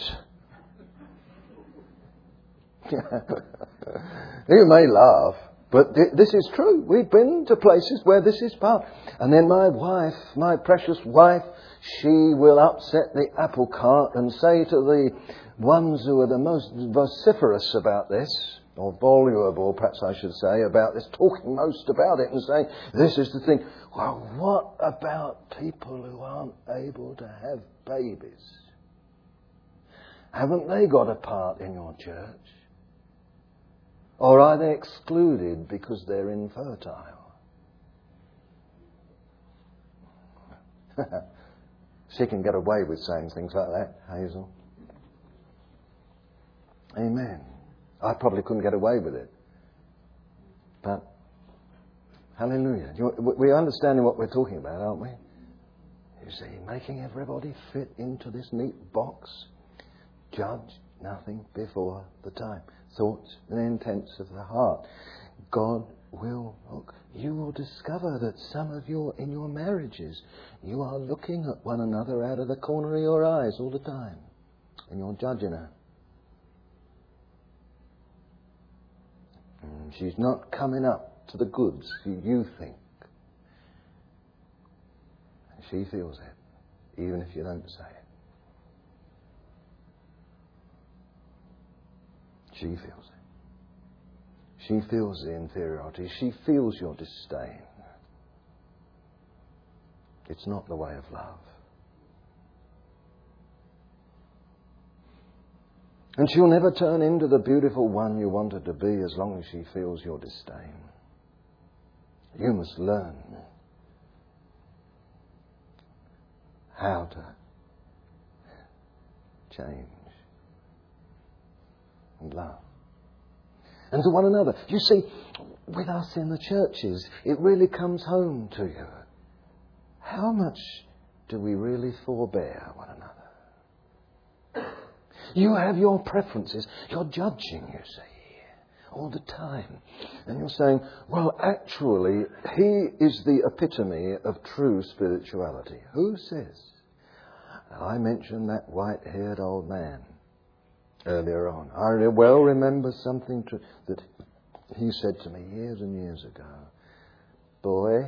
You may laugh, but th- this is true. We've been to places where this is part. And then my wife, my precious wife, she will upset the apple cart and say to the ones who are the most vociferous about this, or voluble, perhaps I should say, about this, talking most about it and saying, this is the thing. Well, what about people who aren't able to have babies? Haven't they got a part in your church? Or are they excluded because they're infertile? She can get away with saying things like that, Hazel. Amen. I probably couldn't get away with it. But, hallelujah. We're understanding what we're talking about, aren't we? You see, making everybody fit into this neat box. Judge nothing before the time. Thoughts and intents of the heart. God will look. You will discover that some of your, in your marriages, you are looking at one another out of the corner of your eyes all the time. And you're judging her. She's not coming up to the goods you think. She feels it, even if you don't say it. She feels it. She feels the inferiority. She feels your disdain. It's not the way of love. And she'll never turn into the beautiful one you want her to be as long as she feels your disdain. You must learn how to change and love. And to one another. You see, with us in the churches, it really comes home to you. How much do we really forbear one another? You have your preferences. You're judging, you see. all the time. And you're saying, well, actually, he is the epitome of true spirituality. Who says? I mentioned that white-haired old man earlier on. I well remember something to, that he said to me years and years ago. Boy,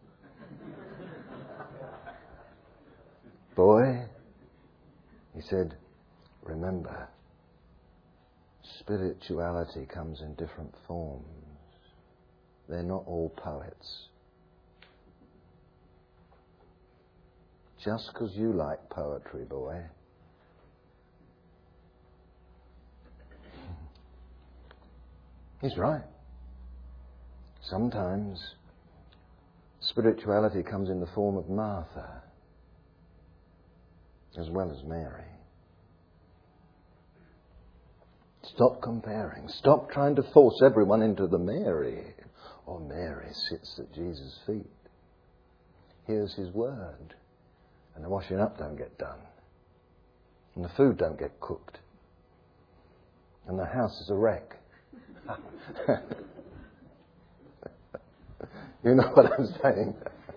boy, he said, remember, spirituality comes in different forms. They're not all poets. Just because you like poetry, boy. He's right. Sometimes spirituality comes in the form of Martha as well as Mary. Stop comparing. Stop trying to force everyone into the Mary. Or Mary sits at Jesus' feet, hears his word, and the washing up don't get done, and the food don't get cooked, and the house is a wreck. You know what I'm saying?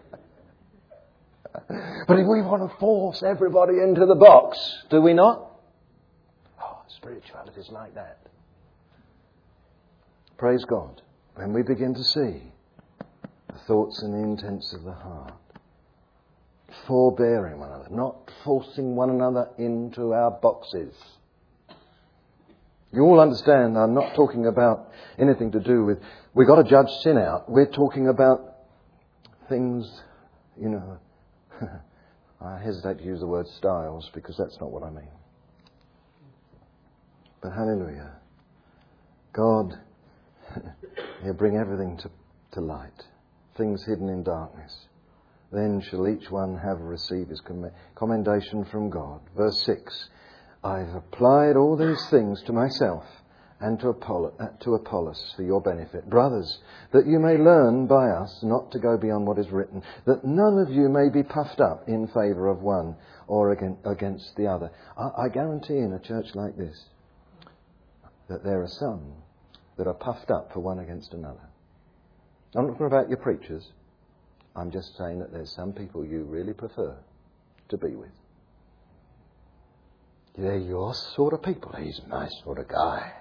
But if we want to force everybody into the box, do we not? Oh, spirituality is like that. Praise God. When we begin to see the thoughts and the intents of the heart, forbearing one another, not forcing one another into our boxes. You all understand, I'm not talking about anything to do with, we've got to judge sin out. We're talking about things, you know, I hesitate to use the word styles because that's not what I mean. But hallelujah, God, He'll bring everything to, to light, things hidden in darkness. Then shall each one have received his commendation from God. Verse six, I've applied all these things to myself and to Apollos, uh, to Apollos for your benefit. Brothers, that you may learn by us not to go beyond what is written, that none of you may be puffed up in favour of one or against the other. I, I guarantee in a church like this that there are some that are puffed up for one against another. I'm not talking about your preachers. I'm just saying that there's some people you really prefer to be with. They're your sort of people. He's my sort of guy.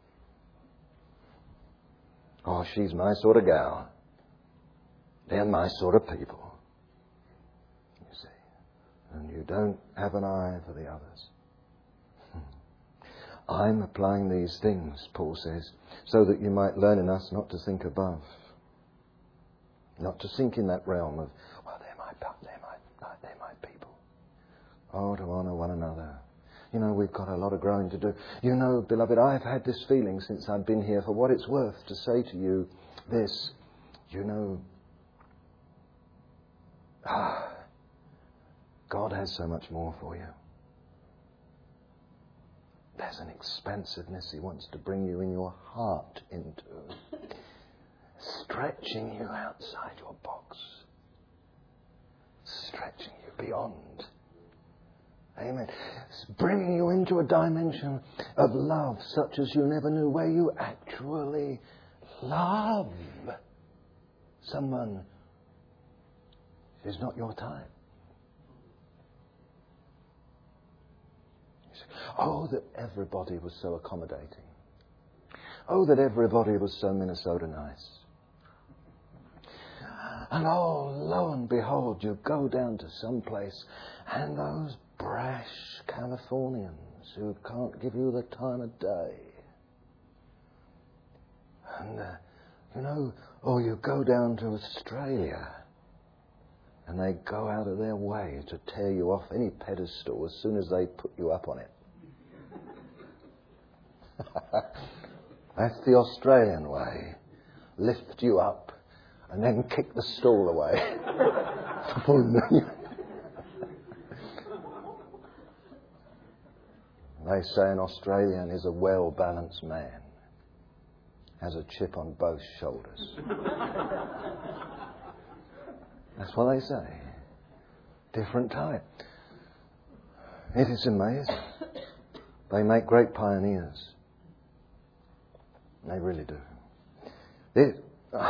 Oh, she's my sort of gal. They're my sort of people. You see. And you don't have an eye for the others. I'm applying these things, Paul says, so that you might learn in us not to think above. Not to sink in that realm of, well, they're my, they're my, they're my people. Oh, to honour one another. You know, we've got a lot of growing to do. You know, beloved, I've had this feeling since I've been here, for what it's worth, to say to you this. You know, ah, God has so much more for you. There's an expansiveness He wants to bring you in your heart into. Stretching you outside your box. Stretching you beyond. Amen. It's bringing you into a dimension of love such as you never knew, where you actually love someone who's not your type. You say, oh, that everybody was so accommodating. Oh, that everybody was so Minnesota nice. And oh, lo and behold, you go down to some place and those brash Californians who can't give you the time of day. And, uh, you know, or you go down to Australia and they go out of their way to tear you off any pedestal as soon as they put you up on it. That's the Australian way. Lift you up and then kick the stool away. They say an Australian is a well-balanced man. Has a chip on both shoulders. That's what they say. Different type. It is amazing. They make great pioneers. They really do. It,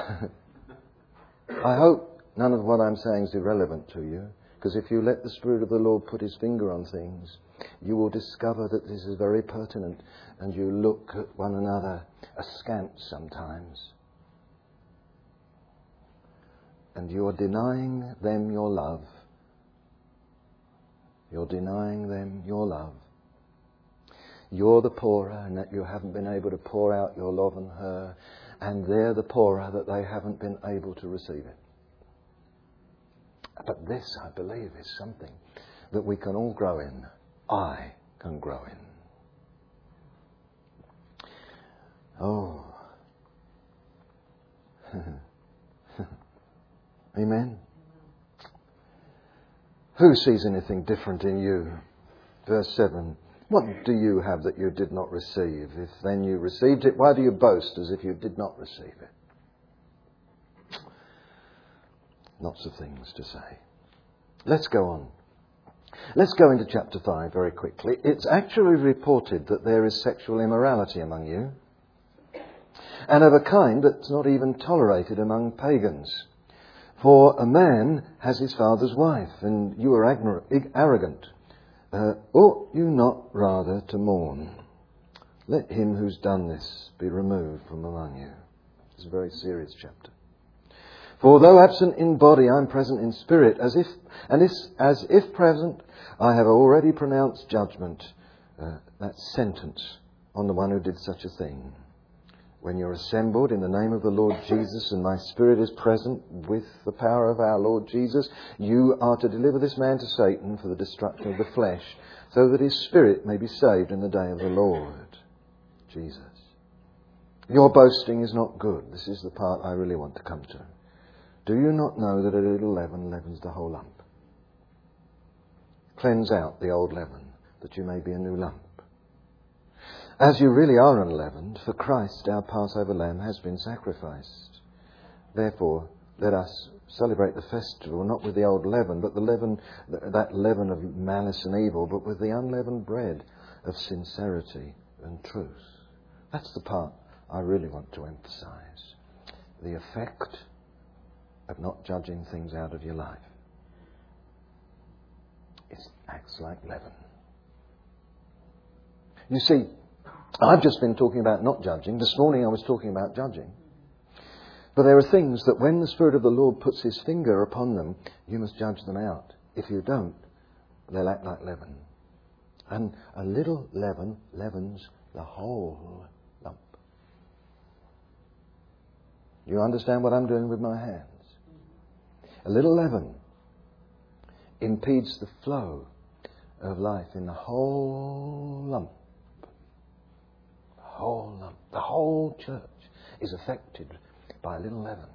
I hope none of what I'm saying is irrelevant to you, because if you let the Spirit of the Lord put His finger on things, you will discover that this is very pertinent, and you look at one another askance sometimes. And you're denying them your love. You're denying them your love. You're the poorer in that you haven't been able to pour out your love on her, and they're the poorer that they haven't been able to receive it. But this, I believe, is something that we can all grow in. I can grow in. Oh. Amen. Who sees anything different in you? Verse seven. What do you have that you did not receive? If then you received it, why do you boast as if you did not receive it? Lots of things to say. Let's go on. Let's go into chapter five very quickly. It's actually reported that there is sexual immorality among you, and of a kind that's not even tolerated among pagans. For a man has his father's wife, and you are arrogant. Uh, ought you not rather to mourn? Let him who's done this be removed from among you. It's a very serious chapter. For though absent in body, I am present in spirit, as if and is, as if present, I have already pronounced judgment, uh, that sentence, on the one who did such a thing. When you're assembled in the name of the Lord Jesus and my spirit is present with the power of our Lord Jesus, you are to deliver this man to Satan for the destruction of the flesh, so that his spirit may be saved in the day of the Lord Jesus. Your boasting is not good. This is the part I really want to come to. Do you not know that a little leaven leavens the whole lump? Cleanse out the old leaven, that you may be a new lump. As you really are unleavened, for Christ, our Passover lamb, has been sacrificed. Therefore, let us celebrate the festival not with the old leaven, but the leaven, that leaven of malice and evil, but with the unleavened bread of sincerity and truth. That's the part I really want to emphasize. The effect of not judging things out of your life. It acts like leaven. You see, I've just been talking about not judging. This morning I was talking about judging. But there are things that when the Spirit of the Lord puts His finger upon them, you must judge them out. If you don't, they'll act like leaven. And a little leaven leavens the whole lump. You understand what I'm doing with my hands? A little leaven impedes the flow of life in the whole lump. The whole lump. The whole church is affected by a little leaven.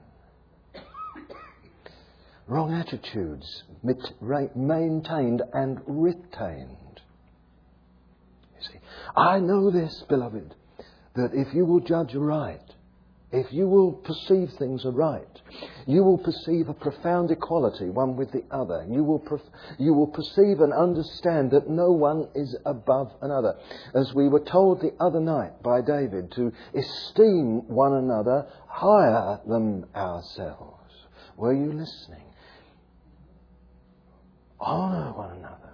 Wrong attitudes maintained and retained. You see, I know this, beloved, that if you will judge right, if you will perceive things aright, you will perceive a profound equality one with the other. You will perf- you will perceive and understand that no one is above another. As we were told the other night by David, to esteem one another higher than ourselves. Were you listening? Honour one another.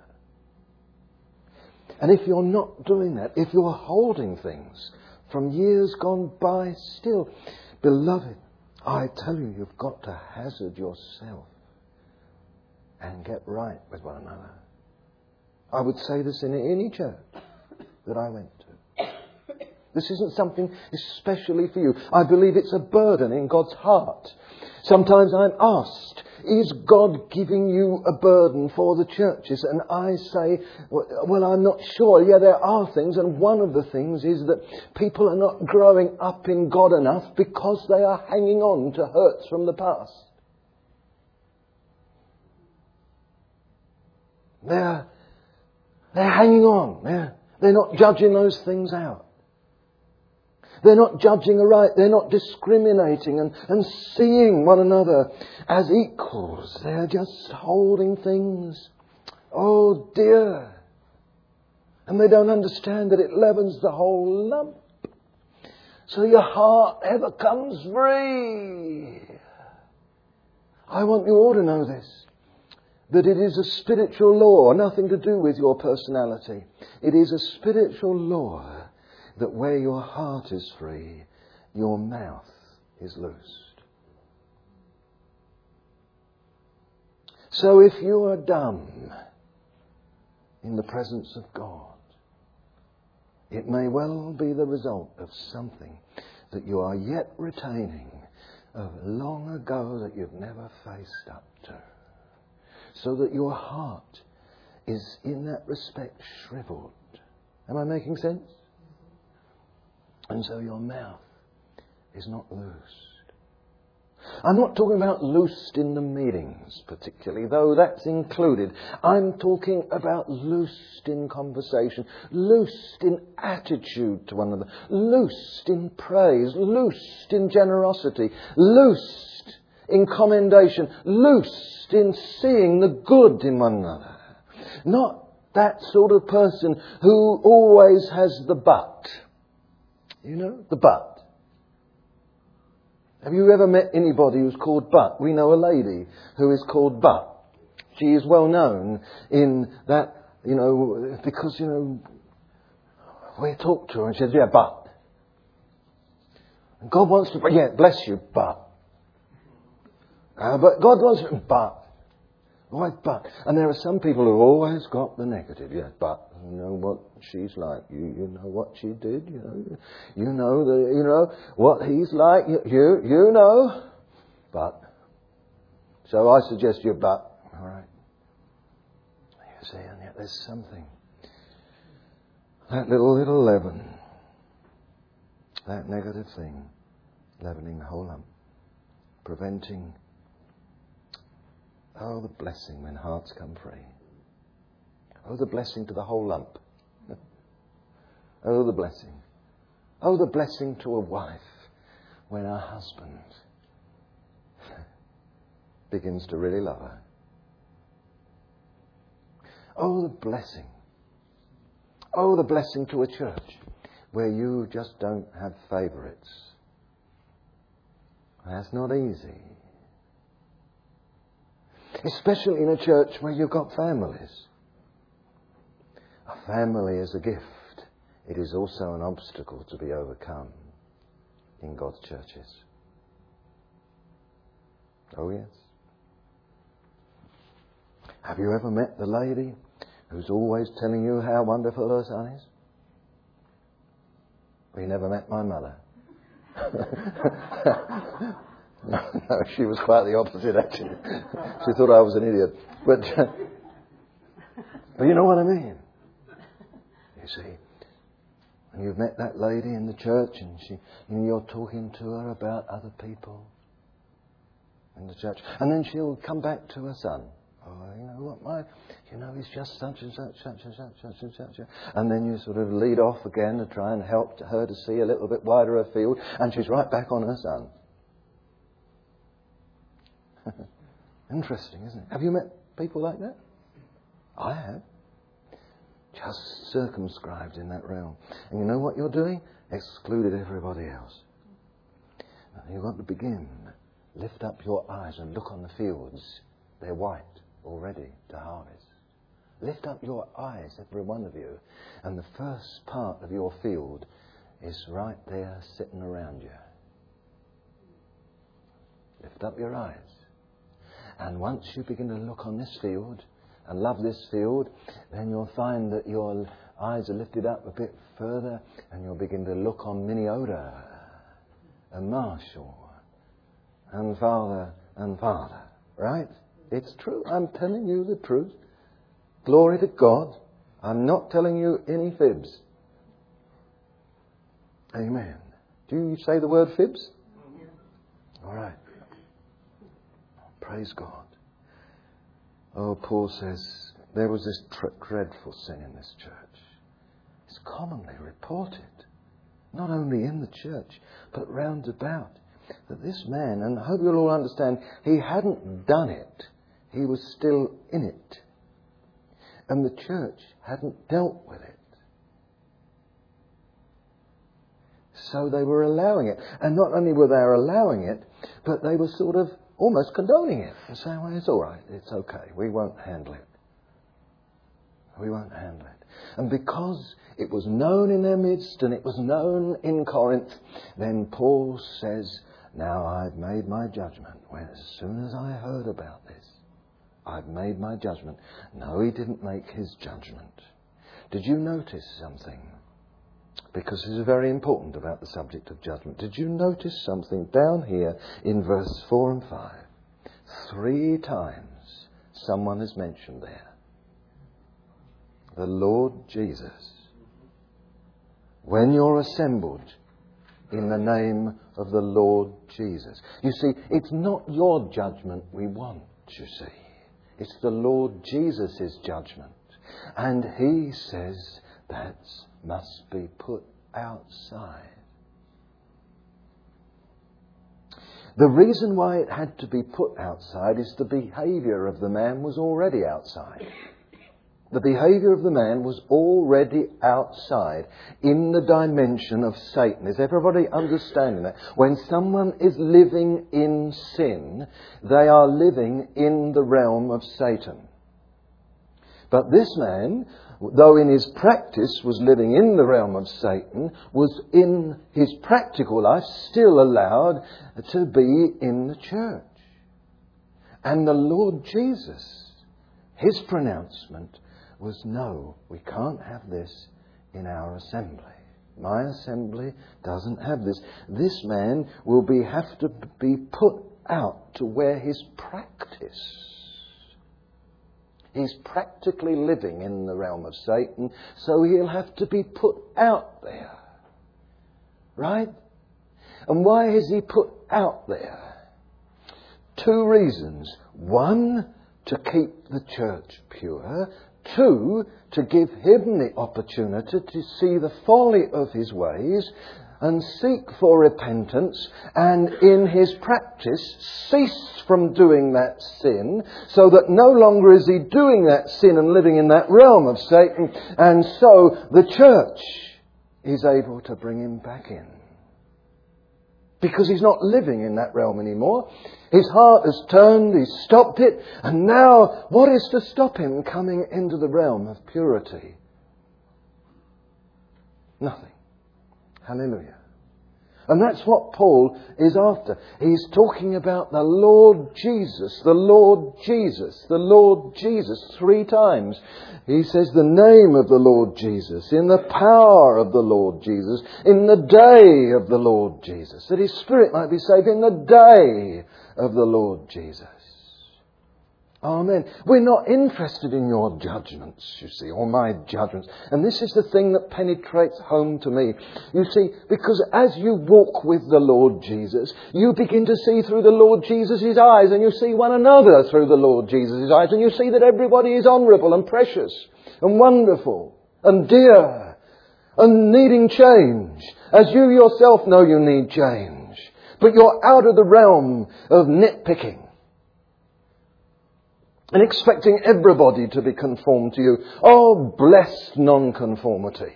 And if you're not doing that, if you're holding things from years gone by still, beloved, I tell you, you've got to hazard yourself and get right with one another. I would say this in any church that I went to. This isn't something especially for you. I believe it's a burden in God's heart. Sometimes I'm asked, is God giving you a burden for the churches? And I say, well, I'm not sure. Yeah, there are things. And one of the things is that people are not growing up in God enough because they are hanging on to hurts from the past. They're, they're hanging on. They're, they're not judging those things out. They're not judging aright. They're not discriminating and, and seeing one another as equals. They're just holding things. Oh dear. And they don't understand that it leavens the whole lump. so your heart ever comes free. I want you all to know this, that it is a spiritual law, nothing to do with your personality. It is a spiritual law that where your heart is free, your mouth is loosed. So if you are dumb in the presence of God, it may well be the result of something that you are yet retaining of long ago that you've never faced up to. So that your heart is in that respect shriveled. Am I making sense? And so your mouth is not loosed. I'm not talking about loosed in the meetings particularly, though that's included. I'm talking about loosed in conversation, loosed in attitude to one another, loosed in praise, loosed in generosity, loosed in commendation, loosed in seeing the good in one another. Not that sort of person who always has the but. You know, the but. Have you ever met anybody who's called But? We know a lady who is called But. She is well known in that, you know, because, you know, we talk to her and she says, yeah, but. And God wants to, yeah, bless you, but. Uh, but God wants to, but. Why, but? And there are some people who've always got the negative, yeah, but. You know what she's like. You you know what she did. You know you know the you know what he's like. You you, you know, but. So I suggest you but. All right. You see, and yet there's something. That little little leaven, that negative thing, leavening the whole lump, preventing. Oh, the blessing when hearts come free. Oh, the blessing to the whole lump. Oh, the blessing. Oh, the blessing to a wife when her husband begins to really love her. Oh, the blessing. Oh, the blessing to a church where you just don't have favourites. That's not easy. Especially in a church where you've got families. A family is a gift. It is also an obstacle to be overcome in God's churches. Oh yes. Have you ever met the lady who's always telling you how wonderful her son is? Well, you never met my mother. No, no, she was quite the opposite actually. She thought I was an idiot. But, uh, but you know what I mean. You see, and you've met that lady in the church and she, and you're talking to her about other people in the church. And then she'll come back to her son. Oh, you know what, my, you know, he's just such and such, such and such, such and such. And then you sort of lead off again to try and help her to see a little bit wider her field. And she's right back on her son. Interesting, isn't it? Have you met people like that? I have. Just circumscribed in that realm. And you know what you're doing? Excluded everybody else. You've got to begin. Lift up your eyes and look on the fields. They're white already to harvest. Lift up your eyes, every one of you. And the first part of your field is right there sitting around you. Lift up your eyes. And once you begin to look on this field and love this field, then you'll find that your eyes are lifted up a bit further and you'll begin to look on Minneota and Marshall and Father and Father. Right? It's true. I'm telling you the truth. Glory to God. I'm not telling you any fibs. Amen. Do you say the word fibs? All right. Praise God. Oh, Paul says, there was this tr- dreadful sin in this church. It's commonly reported, not only in the church, but round about, that this man, and I hope you'll all understand, he hadn't done it. He was still in it. And the church hadn't dealt with it. so they were allowing it. And not only were they allowing it, but they were sort of almost condoning it and saying, well, it's all right, it's okay, we won't handle it. We won't handle it. And because it was known in their midst and it was known in Corinth, then Paul says, now I've made my judgment. When, as soon as I heard about this, I've made my judgment. No, he didn't make his judgment. Did you notice something? Because this is very important about the subject of judgment. Did you notice something down here in verse four and five? Three times someone is mentioned there. The Lord Jesus. When you're assembled in the name of the Lord Jesus. You see, it's not your judgment we want, you see. It's the Lord Jesus' judgment. And he says that must be put outside. The reason why it had to be put outside is the behaviour of the man was already outside. The behaviour of the man was already outside in the dimension of Satan. Is everybody understanding that? When someone is living in sin, they are living in the realm of Satan. But this man, though in his practice was living in the realm of Satan, was in his practical life still allowed to be in the church. And the Lord Jesus, his pronouncement was, no, we can't have this in our assembly. My assembly doesn't have this. This man will be have to be put out to where his practice. He's practically living in the realm of Satan, so he'll have to be put out there. Right? And why is he put out there? Two reasons. One, to keep the church pure. Two, to give him the opportunity to see the folly of his ways and seek for repentance, and in his practice cease from doing that sin, so that no longer is he doing that sin and living in that realm of Satan, and so the church is able to bring him back in. Because he's not living in that realm anymore. His heart has turned, he's stopped it, and now what is to stop him coming into the realm of purity? Nothing. Hallelujah. And that's what Paul is after. He's talking about the Lord Jesus, the Lord Jesus, the Lord Jesus. Three times he says the name of the Lord Jesus, in the power of the Lord Jesus, in the day of the Lord Jesus. That his spirit might be saved in the day of the Lord Jesus. Amen. We're not interested in your judgments, you see, or my judgments. And this is the thing that penetrates home to me. You see, because as you walk with the Lord Jesus, you begin to see through the Lord Jesus' eyes, and you see one another through the Lord Jesus' eyes, and you see that everybody is honourable and precious and wonderful and dear and needing change, as you yourself know you need change. But you're out of the realm of nitpicking and expecting everybody to be conformed to you. Oh, blessed non-conformity.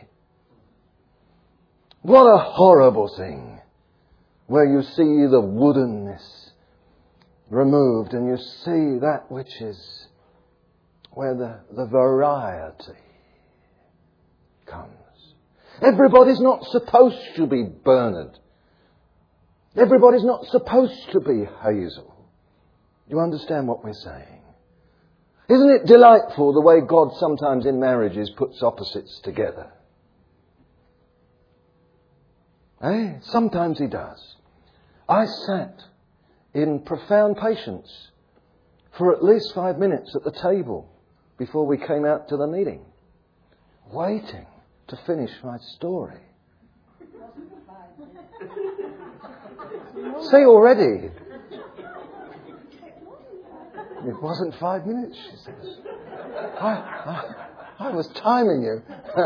What a horrible thing, where you see the woodenness removed and you see that which is where the, the variety comes. Everybody's not supposed to be Bernard. Everybody's not supposed to be Hazel. You understand what we're saying? Isn't it delightful the way God sometimes in marriages puts opposites together? Eh? Sometimes he does. I sat in profound patience for at least five minutes at the table before we came out to the meeting, waiting to finish my story. See already. It wasn't five minutes, she says. I, I, I was timing you.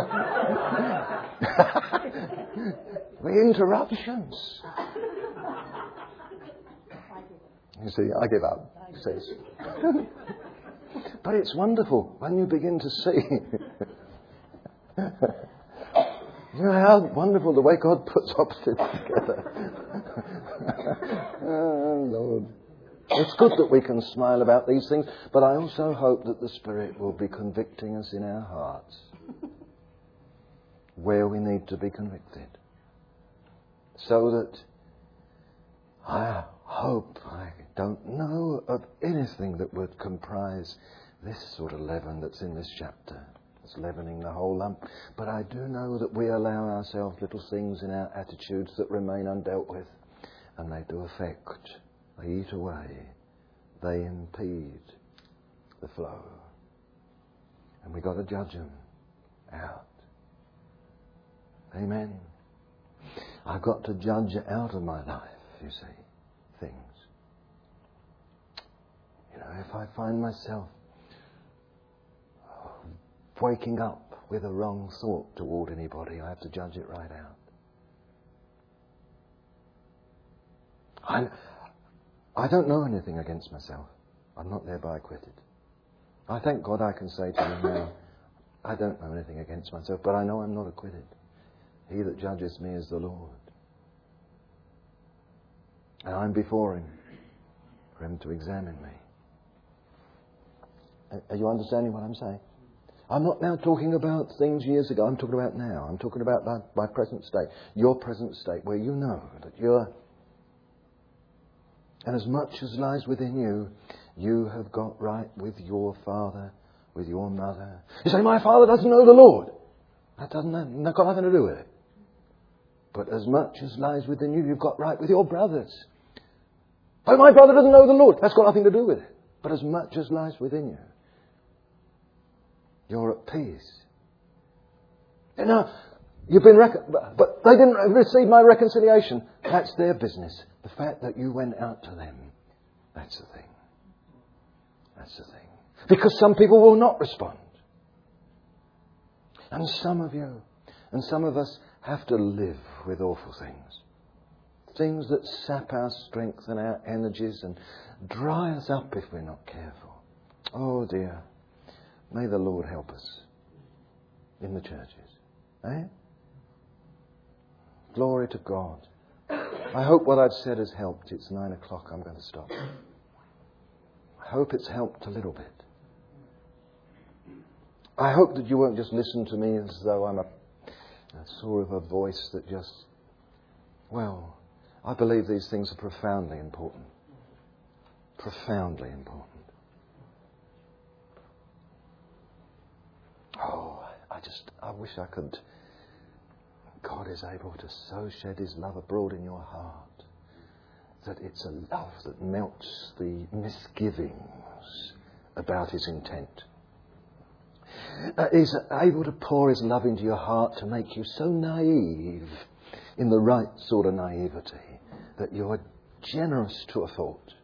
The interruptions. You see, I give up, he says. But it's wonderful when you begin to see You know how wonderful the way God puts opposites together. Oh, Lord. It's good that we can smile about these things, but I also hope that the Spirit will be convicting us in our hearts where we need to be convicted. So that I hope, I don't know of anything that would comprise this sort of leaven that's in this chapter. It's leavening the whole lump. But I do know that we allow ourselves little things in our attitudes that remain undealt with. And they do affect, they eat away, they impede the flow. And we've got to judge them out. Amen. I've got to judge out of my life, you see, things. You know, if I find myself waking up with a wrong thought toward anybody, I have to judge it right out. I, I don't know anything against myself. I'm not thereby acquitted. I thank God I can say to you now, I don't know anything against myself, but I know I'm not acquitted. He that judges me is the Lord. And I'm before Him for Him to examine me. Are you understanding what I'm saying? I'm not now talking about things years ago. I'm talking about now. I'm talking about my, my present state. Your present state, where you know that you're... And as much as lies within you, you have got right with your father, with your mother. You say, my father doesn't know the Lord. That doesn't have, that's got nothing to do with it. But as much as lies within you, you've got right with your brothers. Oh, my brother doesn't know the Lord. That's got nothing to do with it. But as much as lies within you, you're at peace. And now, you've been, rec- but they didn't receive my reconciliation. That's their business. The fact that you went out to them, that's the thing. That's the thing. Because some people will not respond. And some of you, and some of us have to live with awful things. Things that sap our strength and our energies and dry us up if we're not careful. Oh dear. May the Lord help us in the churches. Eh? Glory to God. I hope what I've said has helped. It's nine o'clock. I'm going to stop. I hope it's helped a little bit. I hope that you won't just listen to me as though I'm a, a sort of a voice that just... Well, I believe these things are profoundly important. Profoundly important. Oh, I just, I wish I could... God is able to so shed His love abroad in your heart that it's a love that melts the misgivings about His intent. Uh, he's able to pour His love into your heart to make you so naive in the right sort of naivety that you're generous to a fault.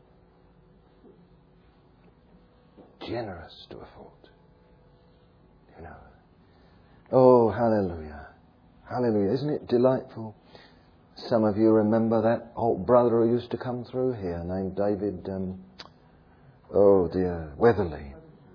Generous to a fault. You know. Oh, hallelujah. Hallelujah. Isn't it delightful? Some of you remember that old brother who used to come through here named David, um, oh dear, Weatherly.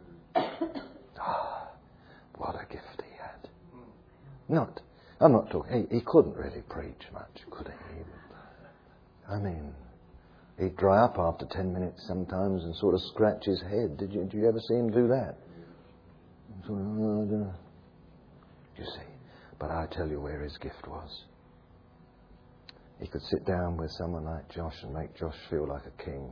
Ah, what a gift he had. Not, I'm not talking, he, he couldn't really preach much, could he? I mean, he'd dry up after ten minutes sometimes and sort of scratch his head. Did you, did you ever see him do that? Sort of, uh, you see. But I tell you where his gift was. He could sit down with someone like Josh and make Josh feel like a king.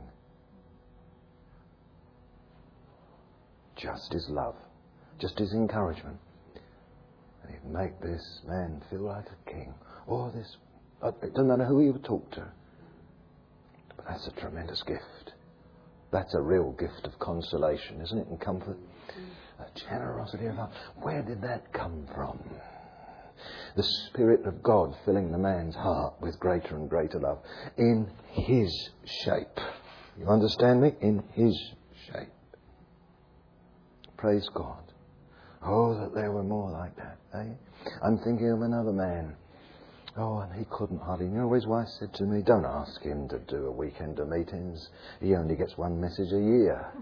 Just his love. Just his encouragement. And he'd make this man feel like a king. Or this... It doesn't matter who he would talk to. But that's a tremendous gift. That's a real gift of consolation, isn't it? And comfort. A generosity of heart. Where did that come from? The Spirit of God filling the man's heart with greater and greater love in His shape. You understand me? In His shape. Praise God. Oh, that there were more like that, eh? I'm thinking of another man. Oh, and he couldn't hardly. You know, his wife said to me, don't ask him to do a weekend of meetings. He only gets one message a year.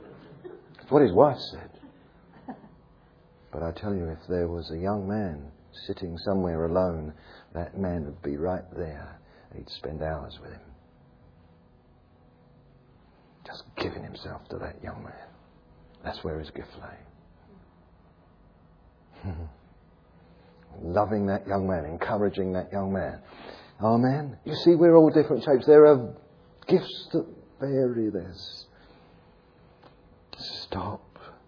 That's what his wife said. But I tell you, if there was a young man sitting somewhere alone, that man would be right there. He'd spend hours with him. Just giving himself to that young man. That's where his gift lay. Loving that young man, encouraging that young man. Amen. You see, we're all different shapes. There are gifts that vary this. Stop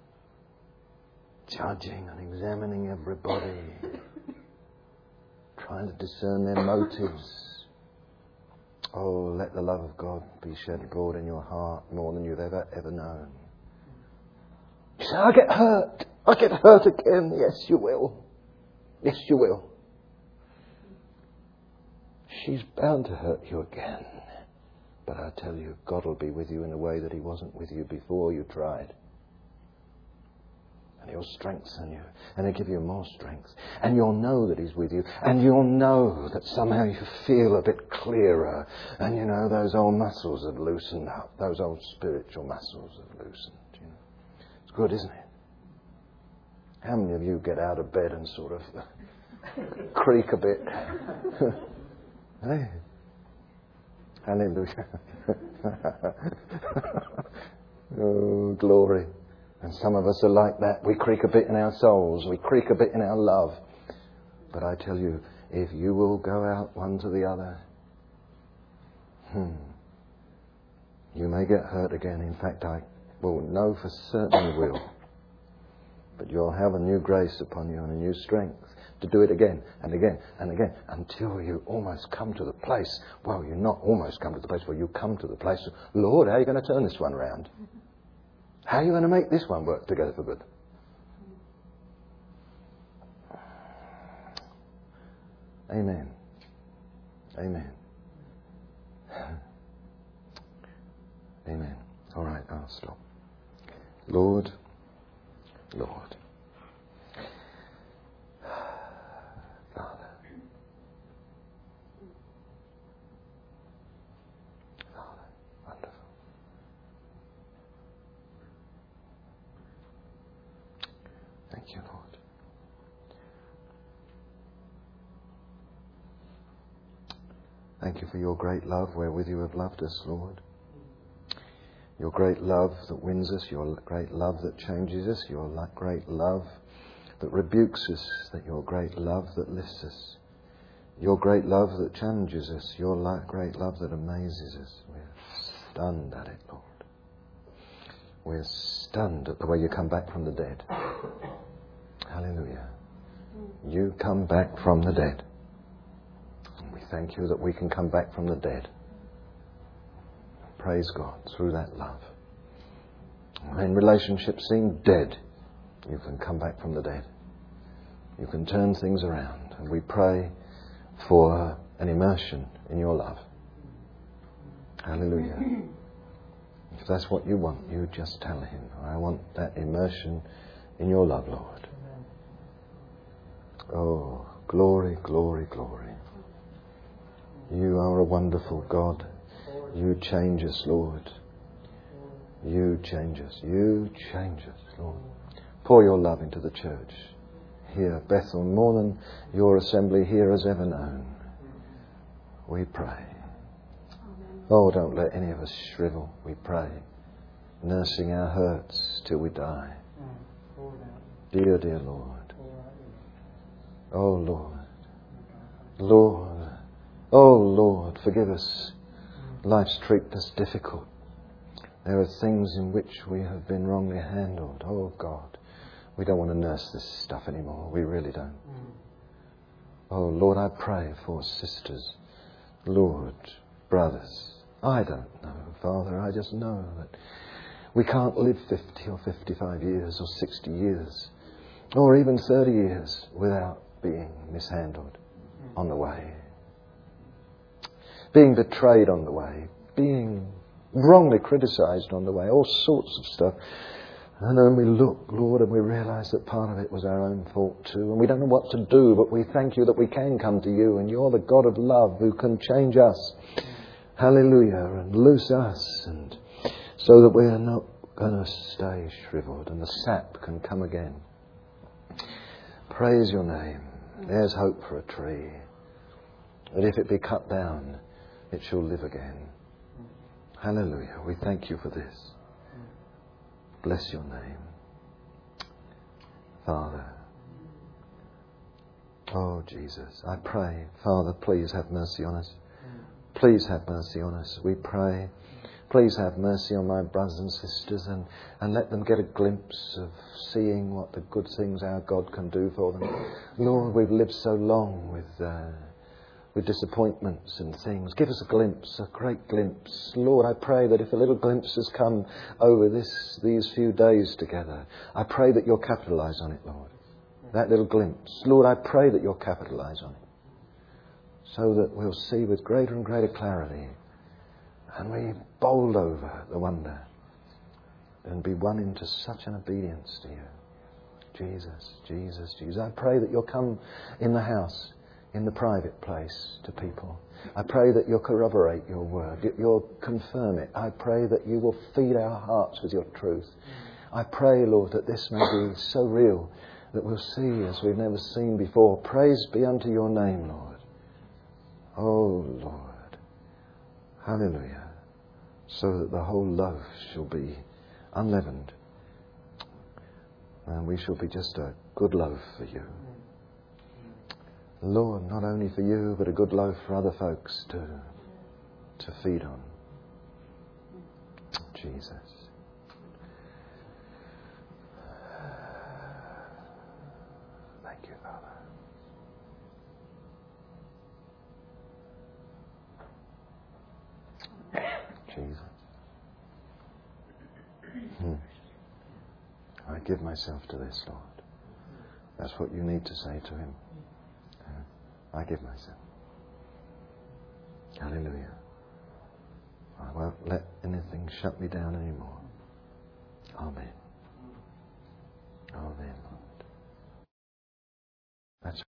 judging and examining everybody, trying to discern their motives. Oh, let the love of God be shed abroad in your heart more than you've ever, ever known. You say, I'll get hurt. I'll get hurt again. Yes, you will. Yes, you will. She's bound to hurt you again. But I tell you, God will be with you in a way that He wasn't with you before you tried. And He'll strengthen you. And He'll give you more strength. And you'll know that He's with you. And you'll know that somehow you feel a bit clearer. And you know, those old muscles have loosened up. Those old spiritual muscles have loosened. You know, it's good, isn't it? How many of you get out of bed and sort of creak a bit? Hey? Hallelujah. Oh, glory. And some of us are like that. We creak a bit in our souls. We creak a bit in our love. But I tell you, if you will go out one to the other, hmm, you may get hurt again. In fact, I will know for certain you will. But you'll have a new grace upon you and a new strength to do it again and again and again until you almost come to the place, well, you not almost come to the place where you come to the place, Lord, how are you going to turn this one around? How are you going to make this one work together for good? Amen. Amen. Amen. All right, I'll stop. Lord, Lord, Father, Father, wonderful. Thank you, Lord. Thank you for your great love wherewith you have loved us, Lord. Your great love that wins us, your great love that changes us, your great love that rebukes us, that your great love that lifts us, your great love that challenges us, your great love that amazes us. We're stunned at it, Lord. We're stunned at the way you come back from the dead. Hallelujah. You come back from the dead. And we thank you that we can come back from the dead. Praise God through that love. When relationships seem dead, you can come back from the dead. You can turn things around. And we pray for an immersion in your love. Hallelujah. If that's what you want, you just tell Him, I want that immersion in your love, Lord. Oh, glory, glory, glory. You are a wonderful God. You change us, Lord. You change us. You change us, Lord. Pour your love into the church here, Bethel, more than your assembly here has ever known. We pray. Oh, don't let any of us shrivel, we pray, nursing our hurts till we die. Dear, dear Lord. Oh, Lord. Lord. Oh, Lord, forgive us. Life's treated us difficult. There are things in which we have been wrongly handled. Oh, God. We don't want to nurse this stuff anymore. We really don't. Oh, Lord, I pray for sisters, Lord, brothers. I don't know, Father. I just know that we can't live fifty or fifty-five years or sixty years or even thirty years without being mishandled on the way. Being betrayed on the way, being wrongly criticised on the way, all sorts of stuff. And then we look, Lord, and we realise that part of it was our own fault too. And we don't know what to do, but we thank you that we can come to you. And you're the God of love who can change us. Hallelujah. And loose us. And so that we're not going to stay shrivelled and the sap can come again. Praise your name. There's hope for a tree, that if it be cut down, it shall live again. Hallelujah. We thank you for this. Bless your name. Father. Oh, Jesus, I pray, Father, please have mercy on us. Please have mercy on us. We pray. Please have mercy on my brothers and sisters and, and let them get a glimpse of seeing what the good things our God can do for them. Lord, we've lived so long with uh, with disappointments and things. Give us a glimpse, a great glimpse. Lord, I pray that if a little glimpse has come over this these few days together, I pray that you'll capitalise on it, Lord. That little glimpse. Lord, I pray that you'll capitalise on it so that we'll see with greater and greater clarity and we bowl over the wonder and be won into such an obedience to you. Jesus, Jesus, Jesus. I pray that you'll come in the house, in the private place to people. I pray that you'll corroborate your word, that you'll confirm it. I pray that you will feed our hearts with your truth. I pray, Lord, that this may be so real that we'll see as we've never seen before. Praise be unto your name, Lord. Oh, Lord. Hallelujah. So that the whole loaf shall be unleavened. And we shall be just a good loaf for you. Lord, not only for you, but a good loaf for other folks to, to feed on. Jesus. Thank you, Father. Jesus. Hmm. I give myself to this, Lord. That's what you need to say to him. I give myself. Hallelujah. I won't let anything shut me down anymore. Amen. Amen, Lord. That's